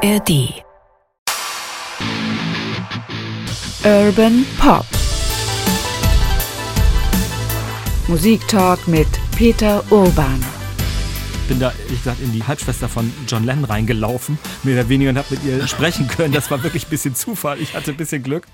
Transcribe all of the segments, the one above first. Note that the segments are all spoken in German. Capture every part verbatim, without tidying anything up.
R D. Urban Pop. Musiktalk mit Peter Urban. Ich bin da, ehrlich gesagt, in die Halbschwester von John Lennon reingelaufen, mehr oder weniger, und habe mit ihr sprechen können. Das war wirklich ein bisschen Zufall. Ich hatte ein bisschen Glück.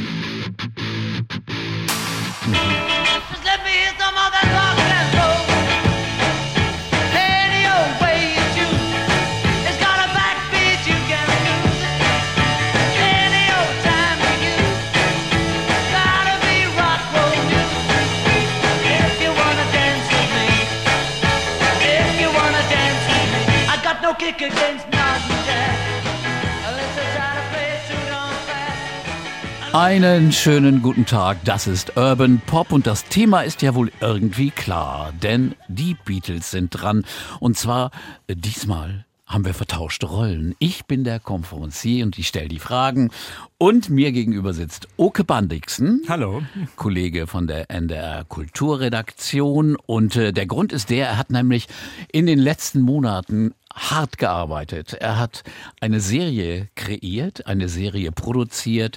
Einen schönen guten Tag, das ist Urban Pop und das Thema ist ja wohl irgendwie klar, denn die Beatles sind dran und zwar äh, diesmal haben wir vertauschte Rollen. Ich bin der Konferencier und ich stelle die Fragen und mir gegenüber sitzt Oke Bandixen. Hallo. Kollege von der N D R Kulturredaktion und äh, der Grund ist der, er hat nämlich in den letzten Monaten hart gearbeitet. Er hat eine Serie kreiert, eine Serie produziert,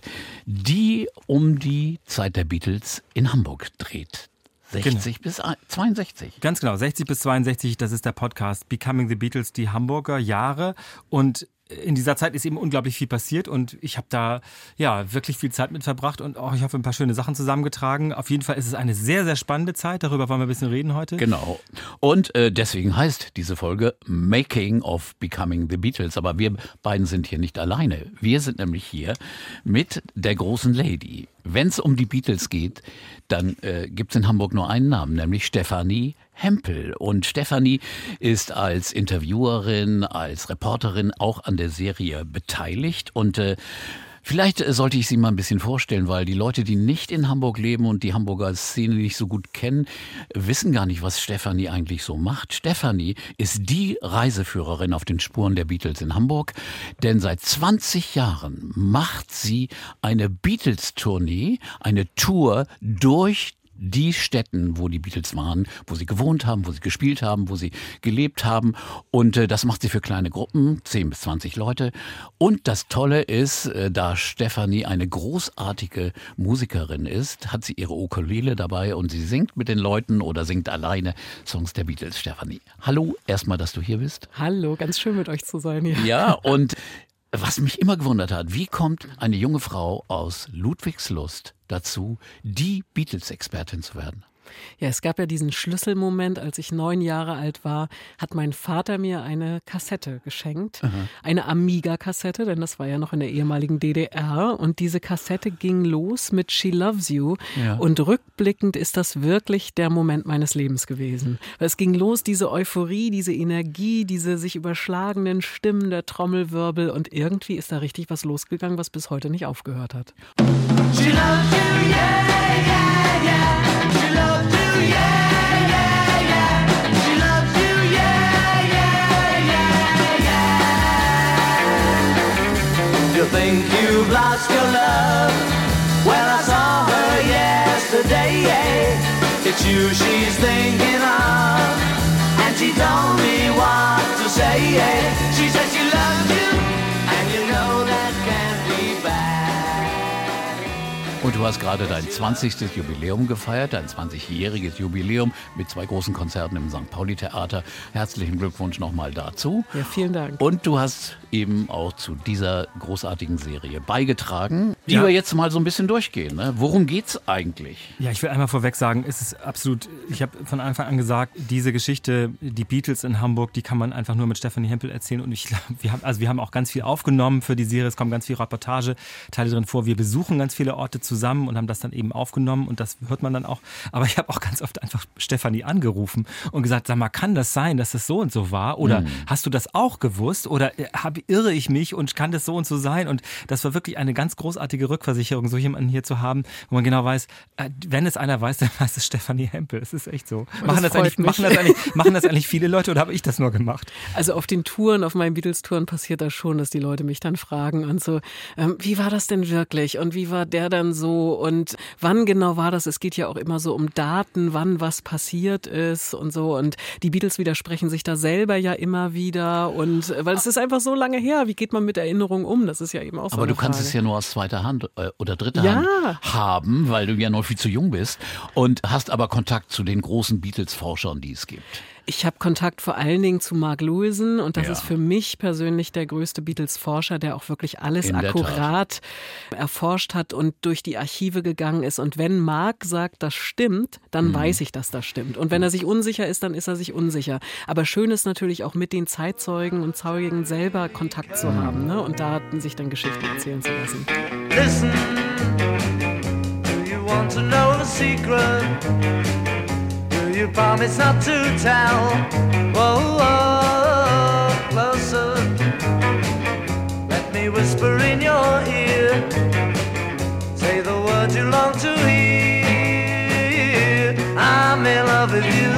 die um die Zeit der Beatles in Hamburg dreht. sechzig genau. bis zweiundsechzig. Ganz genau, sechzig bis zweiundsechzig, das ist der Podcast Becoming the Beatles, die Hamburger Jahre. Und in dieser Zeit ist eben unglaublich viel passiert und ich habe da ja wirklich viel Zeit mit verbracht und auch, ich hoffe, ein paar schöne Sachen zusammengetragen. Auf jeden Fall ist es eine sehr, sehr spannende Zeit. Darüber wollen wir ein bisschen reden heute. Genau. Und äh, deswegen heißt diese Folge Making of Becoming the Beatles. Aber wir beiden sind hier nicht alleine. Wir sind nämlich hier mit der großen Lady. Wenn es um die Beatles geht, dann äh, gibt es in Hamburg nur einen Namen, nämlich Stefanie Hempel. Und Stefanie ist als Interviewerin, als Reporterin auch an der Serie beteiligt. Und äh, vielleicht sollte ich sie mal ein bisschen vorstellen, weil die Leute, die nicht in Hamburg leben und die Hamburger Szene nicht so gut kennen, wissen gar nicht, was Stefanie eigentlich so macht. Stefanie ist die Reiseführerin auf den Spuren der Beatles in Hamburg, denn seit zwanzig Jahren macht sie eine Beatles-Tournee, eine Tour durch die Städten, wo die Beatles waren, wo sie gewohnt haben, wo sie gespielt haben, wo sie gelebt haben. Und äh, das macht sie für kleine Gruppen, zehn bis zwanzig Leute. Und das Tolle ist, äh, da Stefanie eine großartige Musikerin ist, hat sie ihre Ukulele dabei und sie singt mit den Leuten oder singt alleine Songs der Beatles. Stefanie, hallo, erstmal, dass du hier bist. Hallo, ganz schön mit euch zu sein hier. Ja, und was mich immer gewundert hat, wie kommt eine junge Frau aus Ludwigslust dazu, die Beatles-Expertin zu werden? Ja, es gab ja diesen Schlüsselmoment, als ich neun Jahre alt war, hat mein Vater mir eine Kassette geschenkt. Aha. Eine Amiga-Kassette, denn das war ja noch in der ehemaligen D D R. Und diese Kassette ging los mit She Loves You. Ja. Und rückblickend ist das wirklich der Moment meines Lebens gewesen. Weil es ging los, diese Euphorie, diese Energie, diese sich überschlagenden Stimmen, der Trommelwirbel. Und irgendwie ist da richtig was losgegangen, was bis heute nicht aufgehört hat. She loves you, yeah, yeah, yeah. She loves you, yeah, yeah, yeah. She loves you, yeah, yeah, yeah, yeah. You think you've lost your love? Well, I saw her yesterday. It's you she's thinking of, and she told me what to say. She said she loves you, and you know that can't be bad. Und du hast gerade dein zwanzigstes Jubiläum gefeiert, dein zwanzigjähriges Jubiläum mit zwei großen Konzerten im Sankt Pauli Theater. Herzlichen Glückwunsch nochmal dazu. Ja, vielen Dank. Und du hast eben auch zu dieser großartigen Serie beigetragen, die ja. wir jetzt mal so ein bisschen durchgehen. Ne? Worum geht's eigentlich? Ja, ich will einmal vorweg sagen, es ist absolut, ich habe von Anfang an gesagt, diese Geschichte, die Beatles in Hamburg, die kann man einfach nur mit Stefanie Hempel erzählen. Und ich glaube, wir haben, also wir haben auch ganz viel aufgenommen für die Serie. Es kommen ganz viele Reportage-Teile drin vor. Wir besuchen ganz viele Orte zusammen und haben das dann eben aufgenommen und das hört man dann auch. Aber ich habe auch ganz oft einfach Stefanie angerufen und gesagt, sag mal, kann das sein, dass es so und so war? Oder mhm. hast du das auch gewusst? Oder hab, irre ich mich und kann das so und so sein? Und das war wirklich eine ganz großartige Rückversicherung, so jemanden hier zu haben, wo man genau weiß, wenn es einer weiß, dann weiß es Stefanie Hempel. Es ist echt so. Machen das, eigentlich, machen, das eigentlich, machen das eigentlich viele Leute oder habe ich das nur gemacht? Also auf den Touren, auf meinen Beatles-Touren passiert das schon, dass die Leute mich dann fragen und so, ähm, wie war das denn wirklich? Und wie war der dann so? Und wann genau war das? Es geht ja auch immer so um Daten, wann was passiert ist und so. Und die Beatles widersprechen sich da selber ja immer wieder. Und weil es ist einfach so lange her. Wie geht man mit Erinnerungen um? Das ist ja eben auch so Aber eine du kannst Frage. es ja nur aus zweiter Hand äh, oder dritter Ja. Hand haben, weil du ja noch viel zu jung bist und hast aber Kontakt zu den großen Beatles-Forschern, die es gibt. Ich habe Kontakt vor allen Dingen zu Mark Lewison und das Ja. ist für mich persönlich der größte Beatles-Forscher, der auch wirklich alles In der akkurat erforscht hat und durch die Archive gegangen ist. Und wenn Mark sagt, das stimmt, dann Mhm. weiß ich, dass das stimmt. Und wenn er sich unsicher ist, dann ist er sich unsicher. Aber schön ist natürlich auch mit den Zeitzeugen und Zeugen selber Kontakt zu haben, ne? Und da sich dann Geschichten erzählen zu lassen. Listen, do you want to know the secret? Do you promise not to tell? Whoa, whoa, closer. Let me whisper in your ear. Say the words you long to hear. I'm in love with you.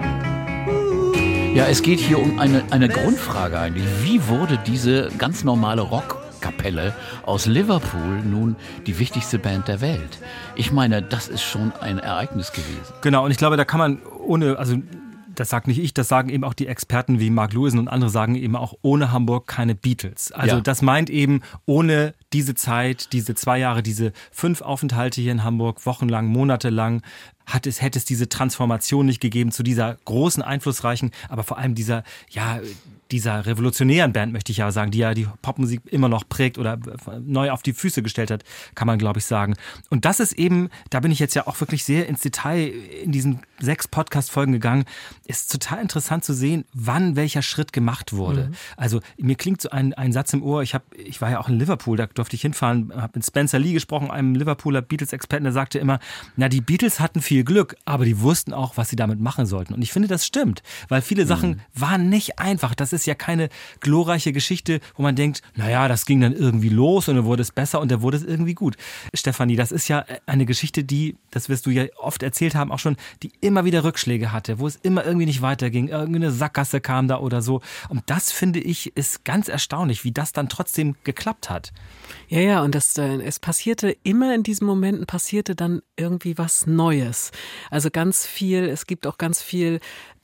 Ja, es geht hier um eine, eine Grundfrage eigentlich. Wie wurde diese ganz normale Rockkapelle aus Liverpool nun die wichtigste Band der Welt? Ich meine, das ist schon ein Ereignis gewesen. Genau, und ich glaube, da kann man ohne, also das sagt nicht ich, das sagen eben auch die Experten wie Mark Lewison und andere sagen eben auch, ohne Hamburg keine Beatles. Also Ja. das meint eben, ohne diese Zeit, diese zwei Jahre, diese fünf Aufenthalte hier in Hamburg, wochenlang, monatelang, hat es, hätte es diese Transformation nicht gegeben zu dieser großen, einflussreichen, aber vor allem dieser, ja, dieser revolutionären Band, möchte ich ja sagen, die ja die Popmusik immer noch prägt oder neu auf die Füße gestellt hat, kann man, glaube ich, sagen. Und das ist eben, da bin ich jetzt ja auch wirklich sehr ins Detail in diesen sechs Podcast-Folgen gegangen, ist total interessant zu sehen, wann welcher Schritt gemacht wurde. Mhm. Also mir klingt so ein, ein Satz im Ohr, ich, hab, ich war ja auch in Liverpool, da durfte ich hinfahren, habe mit Spencer Lee gesprochen, einem Liverpooler Beatles-Experten, der sagte immer, na, die Beatles hatten viel Glück, aber die wussten auch, was sie damit machen sollten. Und ich finde, das stimmt, weil viele Sachen mhm. waren nicht einfach. Das ist ja keine glorreiche Geschichte, wo man denkt, naja, das ging dann irgendwie los und dann wurde es besser und dann wurde es irgendwie gut. Stefanie, das ist ja eine Geschichte, die, das wirst du ja oft erzählt haben, auch schon, die immer wieder Rückschläge hatte, wo es immer irgendwie nicht weiterging, irgendeine Sackgasse kam da oder so. Und das, finde ich, ist ganz erstaunlich, wie das dann trotzdem geklappt hat. Ja, ja, und das, äh, es passierte immer in diesen Momenten, passierte dann irgendwie was Neues. Also ganz viel, es gibt auch ganz viel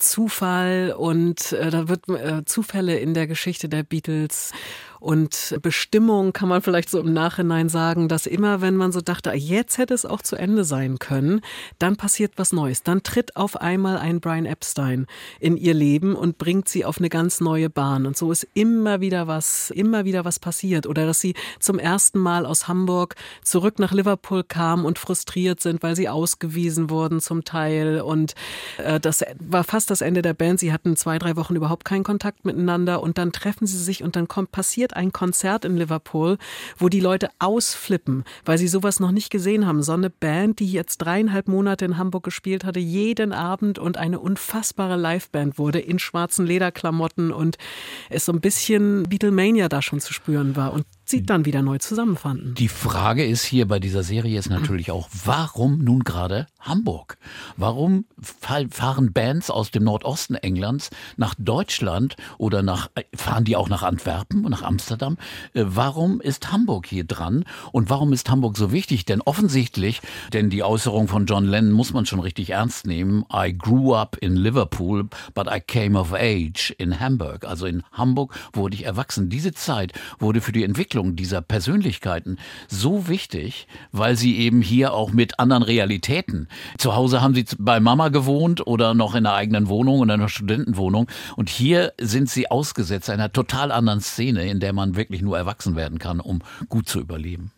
Zufall und äh, da wird äh, Zufälle in der Geschichte der Beatles und Bestimmung, kann man vielleicht so im Nachhinein sagen, dass immer, wenn man so dachte, jetzt hätte es auch zu Ende sein können, dann passiert was Neues. Dann tritt auf einmal ein Brian Epstein in ihr Leben und bringt sie auf eine ganz neue Bahn. Und so ist immer wieder was, immer wieder was passiert. Oder dass sie zum ersten Mal aus Hamburg zurück nach Liverpool kamen und frustriert sind, weil sie ausgewiesen wurden zum Teil. Und äh, das war fast das Ende der Band. Sie hatten zwei, drei Wochen überhaupt keinen Kontakt miteinander und dann treffen sie sich und dann kommt, passiert ein Konzert in Liverpool, wo die Leute ausflippen, weil sie sowas noch nicht gesehen haben. So eine Band, die jetzt dreieinhalb Monate in Hamburg gespielt hatte, jeden Abend und eine unfassbare Liveband wurde in schwarzen Lederklamotten und es so ein bisschen Beatlemania da schon zu spüren war und sie dann wieder neu zusammenfanden. Die Frage ist hier bei dieser Serie ist natürlich auch, warum nun gerade Hamburg? Warum fahren Bands aus dem Nordosten Englands nach Deutschland oder nach, fahren die auch nach Antwerpen und nach Amsterdam? Warum ist Hamburg hier dran und warum ist Hamburg so wichtig? Denn offensichtlich, denn die Äußerung von John Lennon muss man schon richtig ernst nehmen, I grew up in Liverpool, but I came of age in Hamburg. Also in Hamburg wurde ich erwachsen. Diese Zeit wurde für die Entwicklung dieser Persönlichkeiten so wichtig, weil sie eben hier auch mit anderen Realitäten. Zu Hause haben sie bei Mama gewohnt oder noch in einer eigenen Wohnung, in einer Studentenwohnung. Und hier sind sie ausgesetzt einer total anderen Szene, in der man wirklich nur erwachsen werden kann, um gut zu überleben.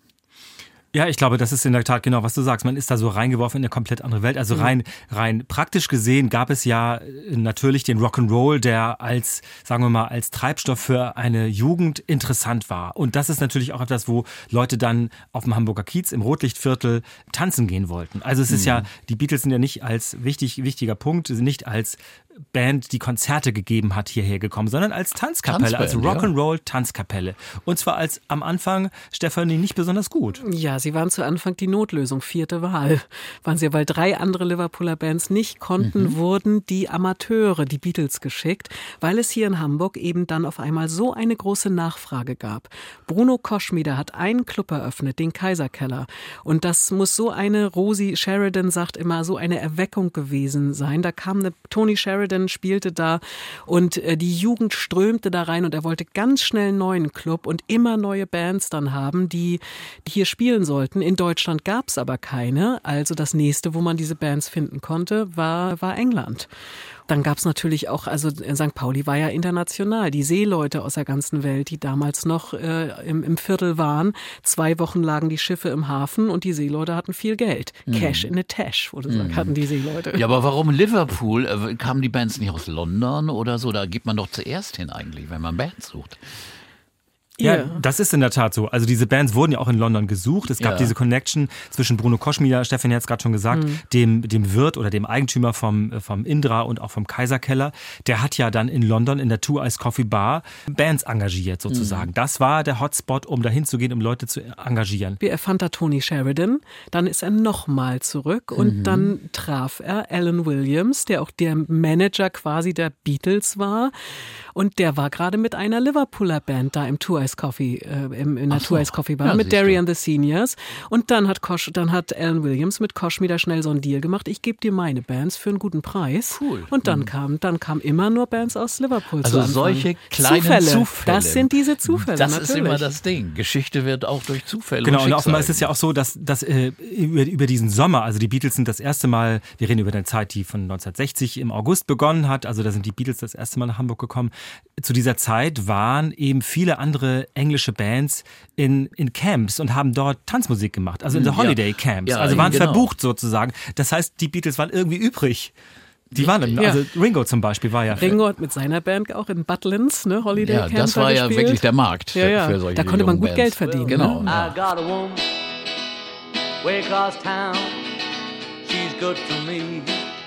Ja, ich glaube, das ist in der Tat genau, was du sagst. Man ist da so reingeworfen in eine komplett andere Welt. Also rein, rein praktisch gesehen gab es ja natürlich den Rock'n'Roll, der als, sagen wir mal, als Treibstoff für eine Jugend interessant war. Und das ist natürlich auch etwas, wo Leute dann auf dem Hamburger Kiez im Rotlichtviertel tanzen gehen wollten. Also es ist mhm. ja, die Beatles sind ja nicht als wichtig, wichtiger Punkt, sind nicht als Band, die Konzerte gegeben hat, hierher gekommen, sondern als Tanzkapelle, Tanzband, als Rock'n'Roll-Tanzkapelle. Und zwar als am Anfang, Stefanie, nicht besonders gut. Ja, sie waren zu Anfang die Notlösung, vierte Wahl. Waren sie, weil drei andere Liverpooler Bands nicht konnten, mhm. wurden die Amateure, die Beatles, geschickt, weil es hier in Hamburg eben dann auf einmal so eine große Nachfrage gab. Bruno Koschmider hat einen Club eröffnet, den Kaiserkeller. Und das muss so eine, Rosie Sheridan sagt immer, so eine Erweckung gewesen sein. Da kam eine, Tony Sheridan Sheridan spielte da und äh, die Jugend strömte da rein und er wollte ganz schnell einen neuen Club und immer neue Bands dann haben, die, die hier spielen sollten. In Deutschland gab es aber keine, also das nächste, wo man diese Bands finden konnte, war, war England. Dann gab es natürlich auch, also Sankt Pauli war ja international, die Seeleute aus der ganzen Welt, die damals noch äh, im, im Viertel waren. Zwei Wochen lagen die Schiffe im Hafen und die Seeleute hatten viel Geld. Mhm. Cash in a Tash, wo du sagst, hatten die Seeleute. Ja, aber warum Liverpool? Äh, kamen die Bands nicht aus London oder so? Da geht man doch zuerst hin eigentlich, wenn man Bands sucht. Ja, Yeah. das ist in der Tat so. Also diese Bands wurden ja auch in London gesucht. Es gab Ja. diese Connection zwischen Bruno Koschmider, Stefan hat es gerade schon gesagt, mhm. dem, dem Wirt oder dem Eigentümer vom, vom Indra und auch vom Kaiserkeller. Der hat ja dann in London in der Two Ice Coffee Bar Bands engagiert sozusagen. Mhm. Das war der Hotspot, um dahin zu gehen, um Leute zu engagieren. Er fand da Tony Sheridan, dann ist er nochmal zurück und mhm. dann traf er Alan Williams, der auch der Manager quasi der Beatles war. Und der war gerade mit einer Liverpooler Band da im Two Ice Coffee, äh, im, in der so. Two Ice Coffee Bar Ja, mit Derry du. and the Seniors. Und dann hat Kosch, dann hat Alan Williams mit Koschmider schnell so einen Deal gemacht. Ich gebe dir meine Bands für einen guten Preis. Cool. Und dann mhm. kam, dann kam immer nur Bands aus Liverpool Also zu Anfang. solche kleinen Zufälle. Zufälle. Das sind diese Zufälle. Das natürlich. ist immer das Ding. Geschichte wird auch durch Zufälle Genau, und und offenbar ist Schicksale. es ja auch so, dass, dass äh, über, über diesen Sommer, also die Beatles sind das erste Mal, wir reden über eine Zeit, die von neunzehnhundertsechzig im August begonnen hat, also da sind die Beatles das erste Mal nach Hamburg gekommen. Zu dieser Zeit waren eben viele andere englische Bands in, in Camps und haben dort Tanzmusik gemacht, also in the Ja. Holiday Camps, Ja, also waren genau. verbucht sozusagen. Das heißt, die Beatles waren irgendwie übrig. Die waren dann, Ja. also Ringo zum Beispiel war ja... Ringo hat mit seiner Band auch in Butlins, ne, Holiday Ja, Camp das war ja gespielt. wirklich der Markt für, Ja, ja. für solche Da konnte man jungen gut Bands. Geld verdienen. Genau. Ne? Ja. I got a woman way across town. She's good to me.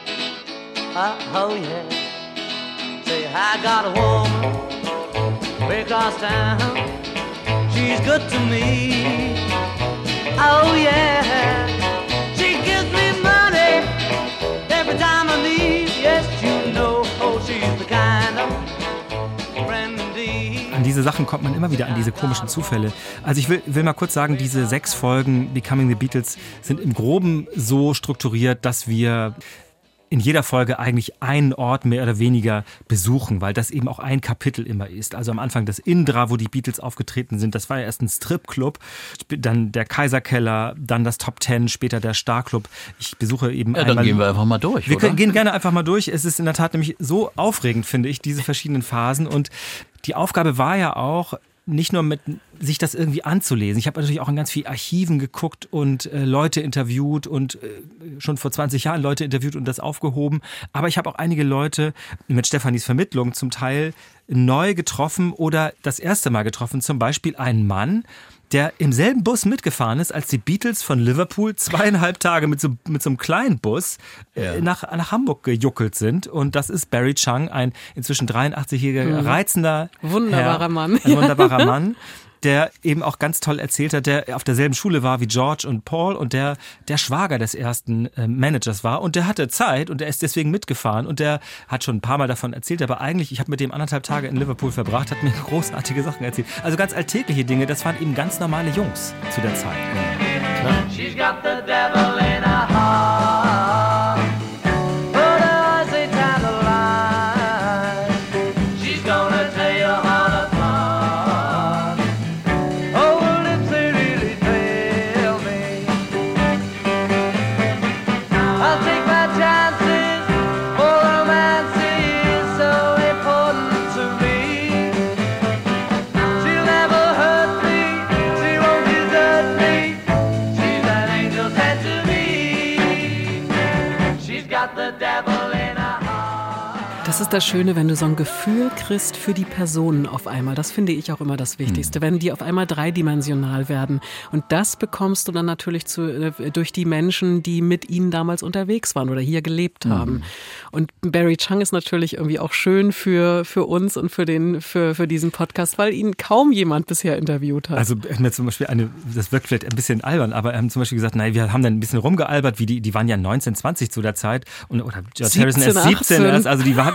Uh, oh yeah. Say I got a woman way across town. She's good to me. Oh yeah. She gives me money every time I leave. Yes, you know. Oh, she's the kind of friend indeed. An diese Sachen kommt man immer wieder, an diese komischen Zufälle. Also ich will, will mal kurz sagen, diese sechs Folgen Becoming the Beatles sind im Groben so strukturiert, dass wir in jeder Folge eigentlich einen Ort mehr oder weniger besuchen, weil das eben auch ein Kapitel immer ist. Also am Anfang das Indra, wo die Beatles aufgetreten sind, das war ja erst ein Stripclub, dann der Kaiserkeller, dann das Top Ten, später der Starclub. Ich besuche eben Ja, einmal... dann gehen wir einfach mal durch, Wir oder? können, gehen gerne einfach mal durch. Es ist in der Tat nämlich so aufregend, finde ich, diese verschiedenen Phasen. Und die Aufgabe war ja auch, nicht nur mit sich das irgendwie anzulesen. Ich habe natürlich auch in ganz viel Archiven geguckt und äh, Leute interviewt und äh, schon vor zwanzig Jahren Leute interviewt und das aufgehoben. Aber ich habe auch einige Leute mit Stefanis Vermittlung zum Teil neu getroffen oder das erste Mal getroffen. Zum Beispiel einen Mann, der im selben Bus mitgefahren ist, als die Beatles von Liverpool zweieinhalb Tage mit so, mit so einem kleinen Bus äh, Ja. nach, nach Hamburg gejuckelt sind. Und das ist Barry Chung, ein inzwischen dreiundachtzigjähriger, reizender Wunderbarer Herr, Mann. Ein wunderbarer Mann, der eben auch ganz toll erzählt hat, der auf derselben Schule war wie George und Paul und der der Schwager des ersten äh, Managers war. Und der hatte Zeit und der ist deswegen mitgefahren. Und der hat schon ein paar Mal davon erzählt, aber eigentlich, ich habe mit dem anderthalb Tage in Liverpool verbracht, hat mir großartige Sachen erzählt. Also ganz alltägliche Dinge, das waren eben ganz normale Jungs zu der Zeit. She's got the devil in her heart. But I say time to lie. She's gonna tell you all apart. Oh, well, if they really tell me, I'll take my chances. For romance is so important to me. She'll never hurt me. She won't desert me. She's an angel sent to me. She's got the devil in her heart. Das ist das Schöne, wenn du so ein Gefühl kriegst für die Personen auf einmal. Das finde ich auch immer das Wichtigste, wenn die auf einmal dreidimensional werden. Und das bekommst du dann natürlich zu, äh, durch die Menschen, die mit ihnen damals unterwegs waren oder hier gelebt haben. Und Barry Chung ist natürlich irgendwie auch schön für, für uns und für, den, für, für diesen Podcast, weil ihn kaum jemand bisher interviewt hat. Also er hat mir zum Beispiel eine, das wirkt vielleicht ein bisschen albern, aber er haben zum Beispiel gesagt, nein, wir haben dann ein bisschen rumgealbert, wie die, die waren ja neunzehn, zwanzig zu der Zeit und oder George Harrison erst siebzehn, siebzehn erst, also die hatten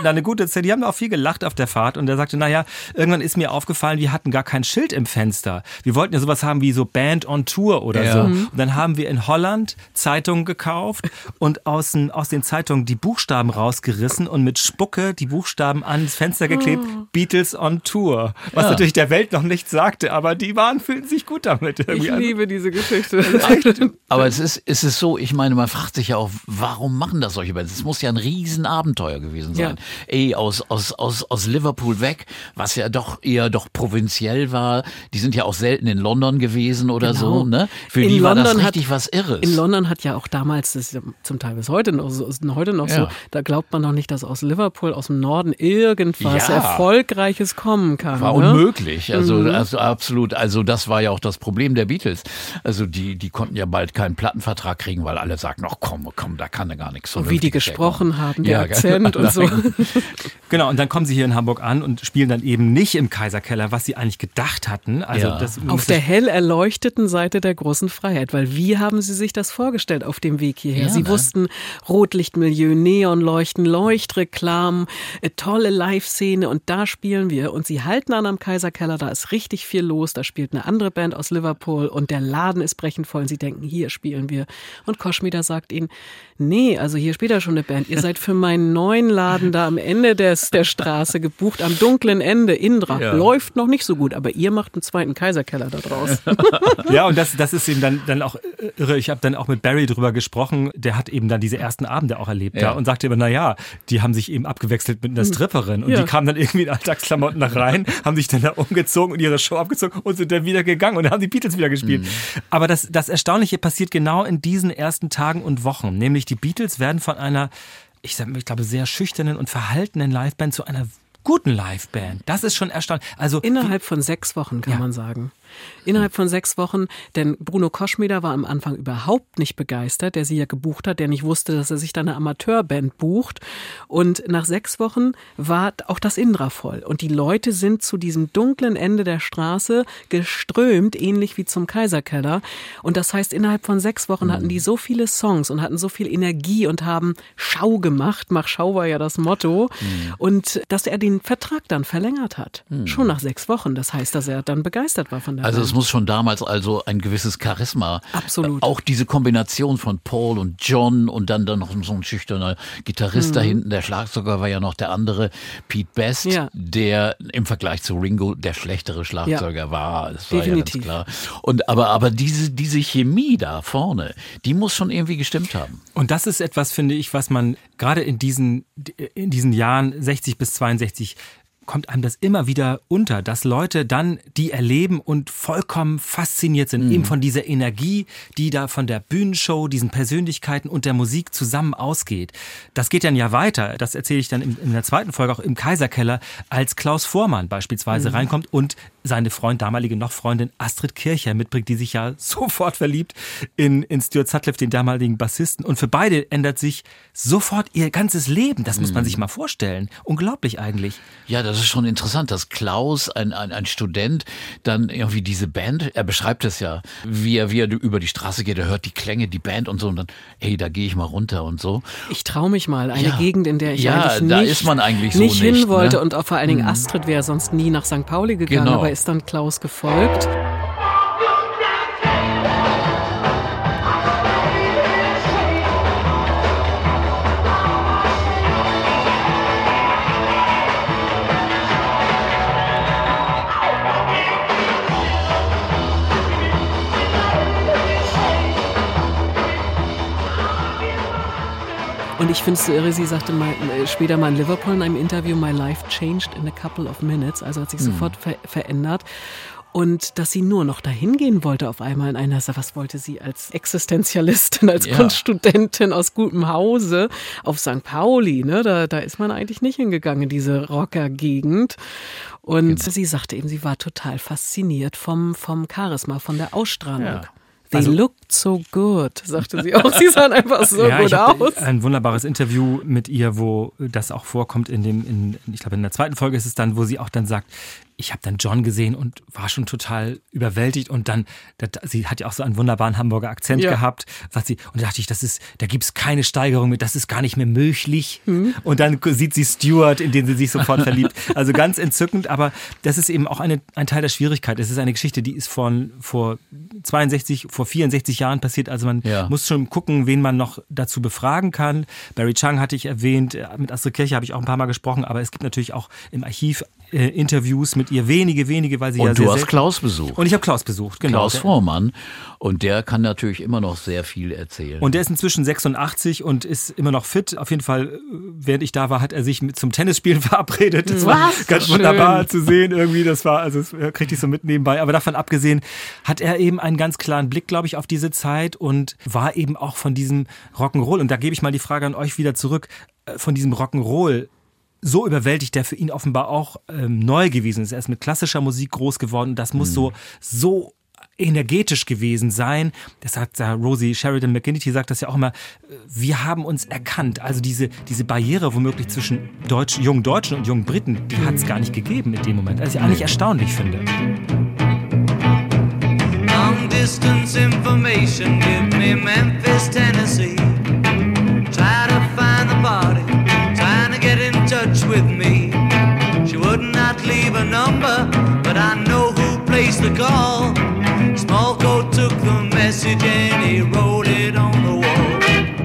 da eine gute Zeit. Die haben auch viel gelacht auf der Fahrt. Und er sagte, naja, irgendwann ist mir aufgefallen, wir hatten gar kein Schild im Fenster. Wir wollten ja sowas haben wie so Band on Tour oder Ja. so. Und dann haben wir in Holland Zeitungen gekauft und aus den, aus den Zeitungen die Buchstaben rausgerissen und mit Spucke die Buchstaben ans Fenster geklebt. Oh. Beatles on Tour. Was Ja. natürlich der Welt noch nichts sagte, aber die waren, fühlten sich gut damit. Ich Irgendwie. liebe diese Geschichte. Aber es ist, es ist so, ich meine, man fragt sich ja auch, warum machen das solche Bands? Es muss ja ein Riesenabenteuer gewesen sein. Ja. Ey, aus, aus, aus, aus Liverpool weg, was ja doch eher doch provinziell war. Die sind ja auch selten in London gewesen oder Genau. so, ne? Für In die war das London richtig hat- was Irres. In London hat ja auch damals, das ist ja zum Teil bis heute noch, so, ist heute noch Ja. so, da glaubt man noch nicht, dass aus Liverpool, aus dem Norden irgendwas Ja. Erfolgreiches kommen kann. War ne? unmöglich, also, Mhm. also absolut. Also das war ja auch das Problem der Beatles. Also die, die konnten ja bald keinen Plattenvertrag kriegen, weil alle sagten, ach komm, komm, da kann ja gar nichts. Und wie die Vernünftiges gesprochen herkommen. haben, der Ja, Akzent und so. Genau, und dann kommen sie hier in Hamburg an und spielen dann eben nicht im Kaiserkeller, was sie eigentlich gedacht hatten. Also Ja. das, Auf der hell erleuchteten Seite der großen Freiheit, weil wie haben sie sich das vorgestellt auf dem Weg hierher? Ja, sie ne? wussten Rotlichtmilieu, Neonleuchten, Leuchtreklamen, äh, tolle Live-Szene und da spielen wir und sie halten an am Kaiserkeller, da ist richtig viel los, da spielt eine andere Band aus Liverpool und der Laden ist brechend voll und sie denken, hier spielen wir. Und Koschmider sagt ihnen, nee, also hier spielt ja schon eine Band, ihr seid für meinen neuen Laden da am Ende des, der Straße gebucht, am dunklen Ende, Indra, Ja. läuft noch nicht so gut, aber ihr macht einen zweiten Kaiserkeller da draus. Ja, und das, das ist eben dann, dann auch irre. Ich habe dann auch mit Barry drüber gesprochen. Der hat eben dann diese ersten Abende auch erlebt Ja. da und sagte immer, na ja, die haben sich eben abgewechselt mit einer Stripperin und Ja. die kamen dann irgendwie in Alltagsklamotten da rein, haben sich dann da umgezogen und ihre Show abgezogen und sind dann wieder gegangen und dann haben die Beatles wieder gespielt. Aber das, das Erstaunliche passiert genau in diesen ersten Tagen und Wochen. Nämlich die Beatles werden von einer, ich, sag, ich glaube, sehr schüchternen und verhaltenen Liveband zu einer guten Liveband. Das ist schon erstaunlich. Also Innerhalb von sechs Wochen, kann Ja. man sagen. Innerhalb von sechs Wochen, denn Bruno Koschmider war am Anfang überhaupt nicht begeistert, der sie ja gebucht hat, der nicht wusste, dass er sich da eine Amateurband bucht. Und nach sechs Wochen war auch das Indra voll. Und die Leute sind zu diesem dunklen Ende der Straße geströmt, ähnlich wie zum Kaiserkeller. Und das heißt, innerhalb von sechs Wochen hatten die so viele Songs und hatten so viel Energie und haben Schau gemacht. Mach Schau war ja das Motto. Und dass er den Vertrag dann verlängert hat. Schon nach sechs Wochen. Das heißt, dass er dann begeistert war von der Also Band. es muss schon damals also ein gewisses Charisma. Absolut. Äh, Auch diese Kombination von Paul und John und dann, dann noch so ein schüchterner Gitarrist da hinten. Der Schlagzeuger war ja noch der andere, Pete Best, Ja. der im Vergleich zu Ringo der schlechtere Schlagzeuger war. Das war Definitiv. ja ganz klar. Und, aber, aber diese, diese Chemie da vorne, die muss schon irgendwie gestimmt haben. Und das ist etwas, finde ich, was man gerade in diesen, in diesen Jahren sechzig bis zweiundsechzig kommt einem das immer wieder unter, dass Leute dann die erleben und vollkommen fasziniert sind, mhm. eben von dieser Energie, die da von der Bühnenshow, diesen Persönlichkeiten und der Musik zusammen ausgeht. Das geht dann ja weiter, das erzähle ich dann in, in der zweiten Folge auch im Kaiserkeller, als Klaus Voormann beispielsweise mhm. reinkommt und seine Freund, damalige noch Freundin Astrid Kircher mitbringt, die sich ja sofort verliebt in, in Stuart Sutcliffe, den damaligen Bassisten. Und für beide ändert sich sofort ihr ganzes Leben. Das muss man sich mal vorstellen. Unglaublich eigentlich. Ja, das ist schon interessant, dass Klaus, ein, ein, ein Student, dann irgendwie diese Band, er beschreibt es ja, wie er, wie er über die Straße geht, er hört die Klänge, die Band und so und dann, ey, da gehe ich mal runter und so. Ich traue mich mal, eine Ja. Gegend, in der ich Ja, eigentlich da nicht, ist man eigentlich so nicht nicht, hin wollte ne? und auch vor allen Dingen Astrid wäre sonst nie nach Sankt Pauli gegangen, Genau. aber ist dann Klaus gefolgt. Und ich finde es so irre, sie sagte mal, äh, später mal in Liverpool in einem Interview, my life changed in a couple of minutes, also hat sich Hm. sofort ver verändert. Und dass sie nur noch dahin gehen wollte auf einmal in einer, was wollte sie als Existenzialistin, als Ja. Kunststudentin aus gutem Hause auf Sankt Pauli, ne? Da, da ist man eigentlich nicht hingegangen in diese Rocker-Gegend. Und Genau. sie sagte eben, sie war total fasziniert vom, vom Charisma, von der Ausstrahlung. Ja. They Also- looked so good, sagte sie auch. Sie sahen einfach so ja, gut ich hab aus. ein wunderbares Interview mit ihr, wo das auch vorkommt in dem, in, ich glaube in der zweiten Folge ist es dann, wo sie auch dann sagt, ich habe dann John gesehen und war schon total überwältigt und dann, das, sie hat ja auch so einen wunderbaren Hamburger Akzent Ja. gehabt, sagt sie, und da dachte ich, das ist, da gibt's keine Steigerung mehr, das ist gar nicht mehr möglich. Mhm. Und dann sieht sie Stuart, in den sie sich sofort verliebt. Also ganz entzückend, aber das ist eben auch eine, ein Teil der Schwierigkeit. Es ist eine Geschichte, die ist von vor zweiundsechzig, vor vierundsechzig Jahren passiert, also man Ja. muss schon gucken, wen man noch dazu befragen kann. Barry Chung hatte ich erwähnt, mit Astrid Kircher habe ich auch ein paar Mal gesprochen, aber es gibt natürlich auch im Archiv äh, Interviews mit ihr, wenige, wenige, weil sie ja Und sehr du hast selten- Klaus besucht. Und ich habe Klaus besucht, genau. Klaus Vormann. Und der kann natürlich immer noch sehr viel erzählen. Und der ist inzwischen sechsundachtzig und ist immer noch fit. Auf jeden Fall, äh, während ich da war, hat er sich mit zum Tennisspielen verabredet. Das war Was? ganz Schön. wunderbar zu sehen irgendwie. Das war, also das kriegte ich so mit nebenbei. Aber davon abgesehen hat er eben einen ganz klaren Blick, glaube ich, auf diese Zeit und war eben auch von diesem Rock'n'Roll. Und da gebe ich mal die Frage an euch wieder zurück, äh, von diesem Rock'n'Roll so überwältigt, der für ihn offenbar auch ähm, neu gewesen ist. Er ist mit klassischer Musik groß geworden. Das muss so, so energetisch gewesen sein. Das sagt ja Rosie Sheridan McGinty, sagt das ja auch immer. Wir haben uns erkannt. Also diese, diese Barriere womöglich zwischen Deutsch, jungen Deutschen und jungen Briten, die hat es gar nicht gegeben in dem Moment. Also ich eigentlich erstaunlich finde. Long distance information, give me Memphis, Tennessee. Try to find the party, trying to get in touch with me. She would not leave a number, but I know who placed the call. Smallcoat took the message and he wrote it on the wall.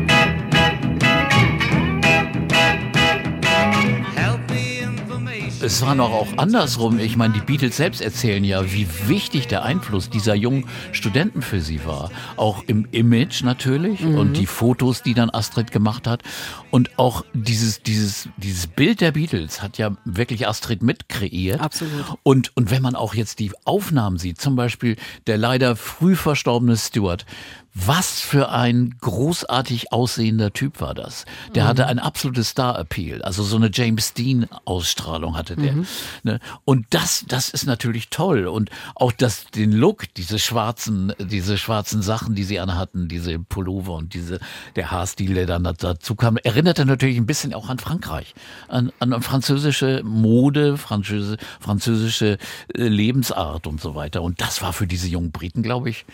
Healthy information. Es war noch auch andersrum. Ich meine, die Beatles selbst erzählen ja, wie wichtig der Einfluss dieser jungen Studenten für sie war. Auch im Image natürlich und die Fotos, die dann Astrid gemacht hat. Und auch dieses, dieses, dieses Bild der Beatles hat ja wirklich Astrid mit kreiert. Absolut. Und, und wenn man auch jetzt die Aufnahmen sieht, zum Beispiel der leider früh verstorbene Stuart, was für ein großartig aussehender Typ war das. Der mhm. hatte ein absolutes Star-Appeal, also so eine James Dean-Ausstrahlung hatte der. Mhm. Ne? Und das, das ist natürlich toll. Und auch das, den Look, diese schwarzen, diese schwarzen Sachen, die sie anhatten, diese Pullover und diese, der Haarstil, der dann dazu kam, erinnerte natürlich ein bisschen auch an Frankreich, an, an französische Mode, französische, französische Lebensart und so weiter. Und das war für diese jungen Briten, glaube ich,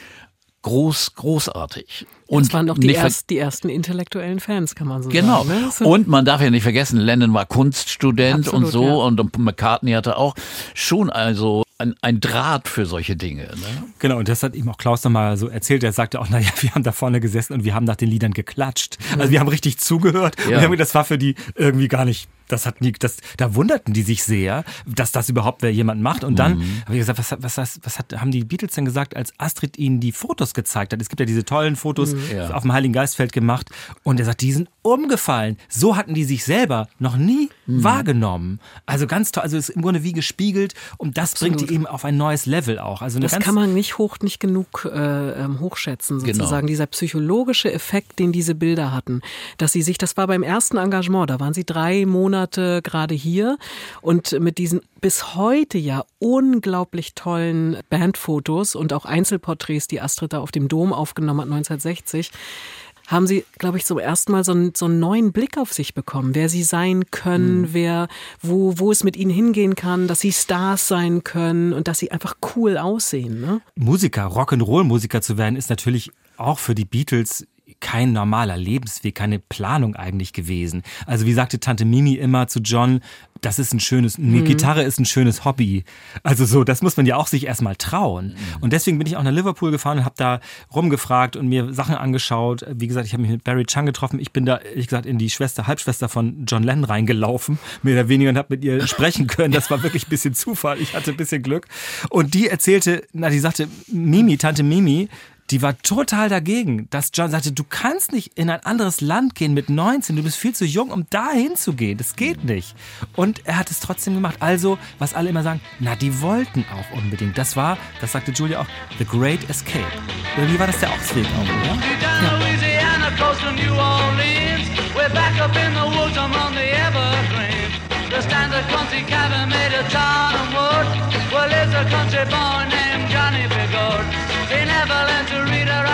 groß, großartig. Und das waren doch die, nicht ver- erst, die ersten intellektuellen Fans, kann man so Genau. sagen. Ne? So- Und man darf ja nicht vergessen, Lennon war Kunststudent Absolut, und so ja. und McCartney hatte auch schon also ein, ein Draht für solche Dinge. Ne? Genau, und das hat ihm auch Klaus nochmal so erzählt. Er sagte auch, naja, wir haben da vorne gesessen und wir haben nach den Liedern geklatscht. Also wir haben richtig zugehört. Ja. Und wir haben, das war für die irgendwie gar nicht, das hat nie, das, da wunderten die sich sehr, dass das überhaupt wer jemand macht. Und dann Mhm. habe ich gesagt, was, was, was, was hat, haben die Beatles denn gesagt, als Astrid ihnen die Fotos gezeigt hat? Es gibt ja diese tollen Fotos Ja. auf dem Heiligen Geistfeld gemacht. Und er sagt, die sind umgefallen. So hatten die sich selber noch nie Mhm. wahrgenommen. Also ganz toll, also es ist im Grunde wie gespiegelt. Und das Absolut. bringt die eben auf ein neues Level auch. Also eine Das ganz kann man nicht hoch, nicht genug äh, ähm, hochschätzen, sozusagen. Genau. Dieser psychologische Effekt, den diese Bilder hatten. Dass sie sich, das war beim ersten Engagement, da waren sie drei Monate gerade hier und mit diesen bis heute ja unglaublich tollen Bandfotos und auch Einzelporträts, die Astrid da auf dem Dom aufgenommen hat neunzehnhundertsechzig, haben sie, glaube ich, zum ersten Mal so einen, so einen neuen Blick auf sich bekommen, wer sie sein können, mhm. wer, wo, wo es mit ihnen hingehen kann, dass sie Stars sein können und dass sie einfach cool aussehen. Ne? Musiker, Rock'n'Roll-Musiker zu werden, ist natürlich auch für die Beatles kein normaler Lebensweg, keine Planung eigentlich gewesen. Also wie sagte Tante Mimi immer zu John, das ist ein schönes, eine mhm. Gitarre ist ein schönes Hobby. Also so, das muss man ja auch sich erstmal trauen. Mhm. Und deswegen bin ich auch nach Liverpool gefahren und habe da rumgefragt und mir Sachen angeschaut. Wie gesagt, ich habe mich mit Barry Chung getroffen. Ich bin da, ehrlich gesagt, in die Schwester, Halbschwester von John Lennon reingelaufen, mehr oder weniger, und habe mit ihr sprechen können. Das war wirklich ein bisschen Zufall. Ich hatte ein bisschen Glück. Und die erzählte, na, die sagte, Mimi, Tante Mimi, die war total dagegen, dass John sagte, du kannst nicht in ein anderes Land gehen mit neunzehn, du bist viel zu jung, um da hinzugehen, das geht nicht. Und er hat es trotzdem gemacht. Also, was alle immer sagen, na, die wollten auch unbedingt. Das war, das sagte Julia auch, The Great Escape. Irgendwie war das der Ausweg auch, oder? Down Louisiana, close to New Orleans. We're back up in the woods among the evergreens. The standard country cabin made of tar and wood. Well, there's a country boy named Johnny Bigod. He never learned to read or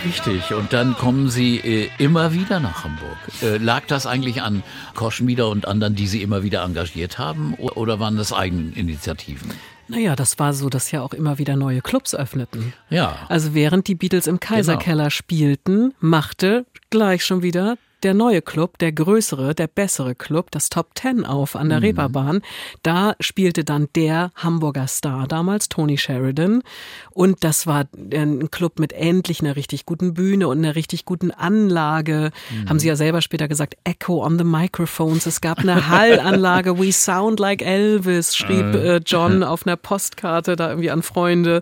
Richtig, und dann kommen Sie äh, immer wieder nach Hamburg. Äh, lag das eigentlich an Koschmieder und anderen, die Sie immer wieder engagiert haben, oder waren das Eigeninitiativen? Naja, das war so, dass ja auch immer wieder neue Clubs öffneten. Ja. Also während die Beatles im Kaiserkeller genau. spielten, machte gleich schon wieder der neue Club, der größere, der bessere Club, das Top Ten auf an der mhm. Reeperbahn. Da spielte dann der Hamburger Star damals, Tony Sheridan. Und das war ein Club mit endlich einer richtig guten Bühne und einer richtig guten Anlage. Mhm. Haben sie ja selber später gesagt, Echo on the Microphones. Es gab eine Hallanlage, We Sound Like Elvis, schrieb äh, John auf einer Postkarte da irgendwie an Freunde.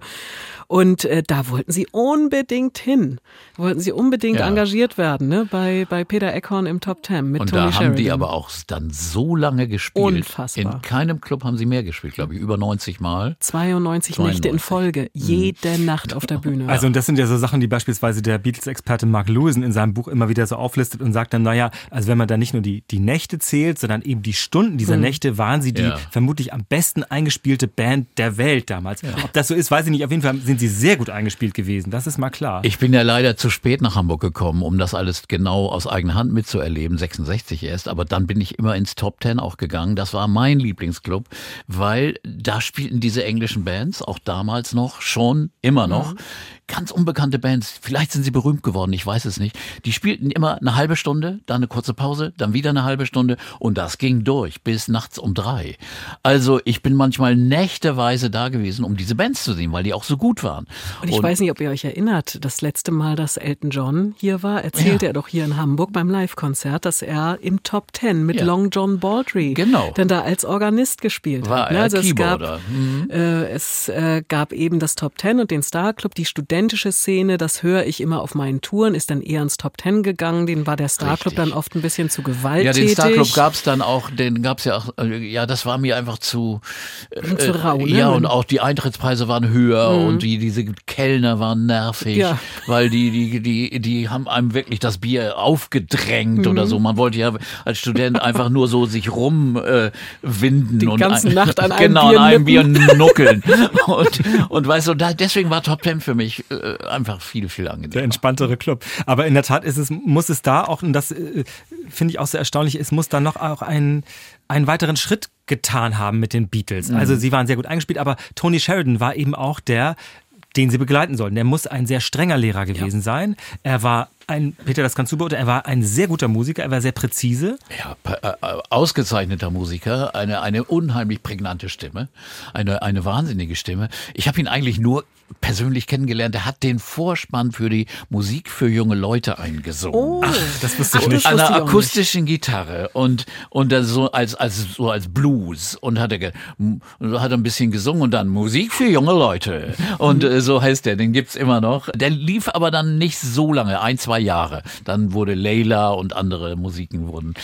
Und äh, da wollten sie unbedingt hin, wollten sie unbedingt ja. engagiert werden, ne? bei, bei Peter Eckhorn im Top Ten mit und Tony da Sheridan. haben die aber auch dann so lange gespielt. Unfassbar. In keinem Club haben sie mehr gespielt, glaube ich, über neunzig Mal. zweiundneunzig Nächte in Folge, jede mhm. Nacht auf der Bühne. Also und das sind ja so Sachen, die beispielsweise der Beatles-Experte Mark Lewison in seinem Buch immer wieder so auflistet und sagt dann, naja, also wenn man da nicht nur die, die Nächte zählt, sondern eben die Stunden dieser mhm. Nächte, waren sie die ja. vermutlich am besten eingespielte Band der Welt damals. Ja. Ob das so ist, weiß ich nicht. Auf jeden Fall sind sie sehr gut eingespielt gewesen, das ist mal klar. Ich bin ja leider zu spät nach Hamburg gekommen, um das alles genau aus eigener Hand mitzuerleben, sechsundsechzig erst, aber dann bin ich immer ins Top Ten auch gegangen, das war mein Lieblingsclub, weil da spielten diese englischen Bands, auch damals noch, schon, immer noch, mhm. ganz unbekannte Bands, vielleicht sind sie berühmt geworden, ich weiß es nicht, die spielten immer eine halbe Stunde, dann eine kurze Pause, dann wieder eine halbe Stunde und das ging durch bis nachts um drei. Also ich bin manchmal nächteweise da gewesen, um diese Bands zu sehen, weil die auch so gut waren. Und ich und, weiß nicht, ob ihr euch erinnert, das letzte Mal, dass Elton John hier war, erzählte ja. er doch hier in Hamburg beim Live-Konzert, dass er im Top Ten mit ja. Long John Baldry genau. dann da als Organist gespielt war hat. Er also es gab, mhm. äh, es äh, gab eben das Top Ten und den Star Club, die studentische Szene, das höre ich immer auf meinen Touren, ist dann eher ins Top Ten gegangen, den war der Star Club dann oft ein bisschen zu gewalttätig. Ja, den Star Club gab es dann auch, den gab es ja auch, ja, das war mir einfach zu, äh, zu rau, ne? Ja, und auch die Eintrittspreise waren höher mhm. und die, diese Kellner waren nervig, ja. weil die, die, die, die haben einem wirklich das Bier aufgedrängt mhm. oder so. Man wollte ja als Student einfach nur so sich rumwinden. Äh, die und ganze ein, Nacht an einem genau, Bier an einem Bier nuckeln. und, und weißt du, da, deswegen war Top Ten für mich äh, einfach viel, viel angenehmer. Der entspanntere Club. Aber in der Tat ist es, muss es da auch, und das äh, finde ich auch sehr erstaunlich, es muss da noch auch einen, einen weiteren Schritt getan haben mit den Beatles. Mhm. Also sie waren sehr gut eingespielt, aber Tony Sheridan war eben auch der, den sie begleiten sollten. Der muss ein sehr strenger Lehrer gewesen ja. sein. Er war ein, Peter, das kannst du beurteilen, er war ein sehr guter Musiker, er war sehr präzise. Ja, äh, ausgezeichneter Musiker, eine, eine unheimlich prägnante Stimme, eine, eine wahnsinnige Stimme. Ich habe ihn eigentlich nur persönlich kennengelernt. Er hat den Vorspann für die Musik für junge Leute eingesungen. Oh, Ach, das wusste ich nicht. An einer akustischen Gitarre und, und dann so als, als, so als Blues und hat er, hat er ein bisschen gesungen und dann Musik für junge Leute. Und äh, so heißt der, den gibt's immer noch. Der lief aber dann nicht so lange, ein, zwei Jahre. Dann wurde Layla und andere Musiken wurden.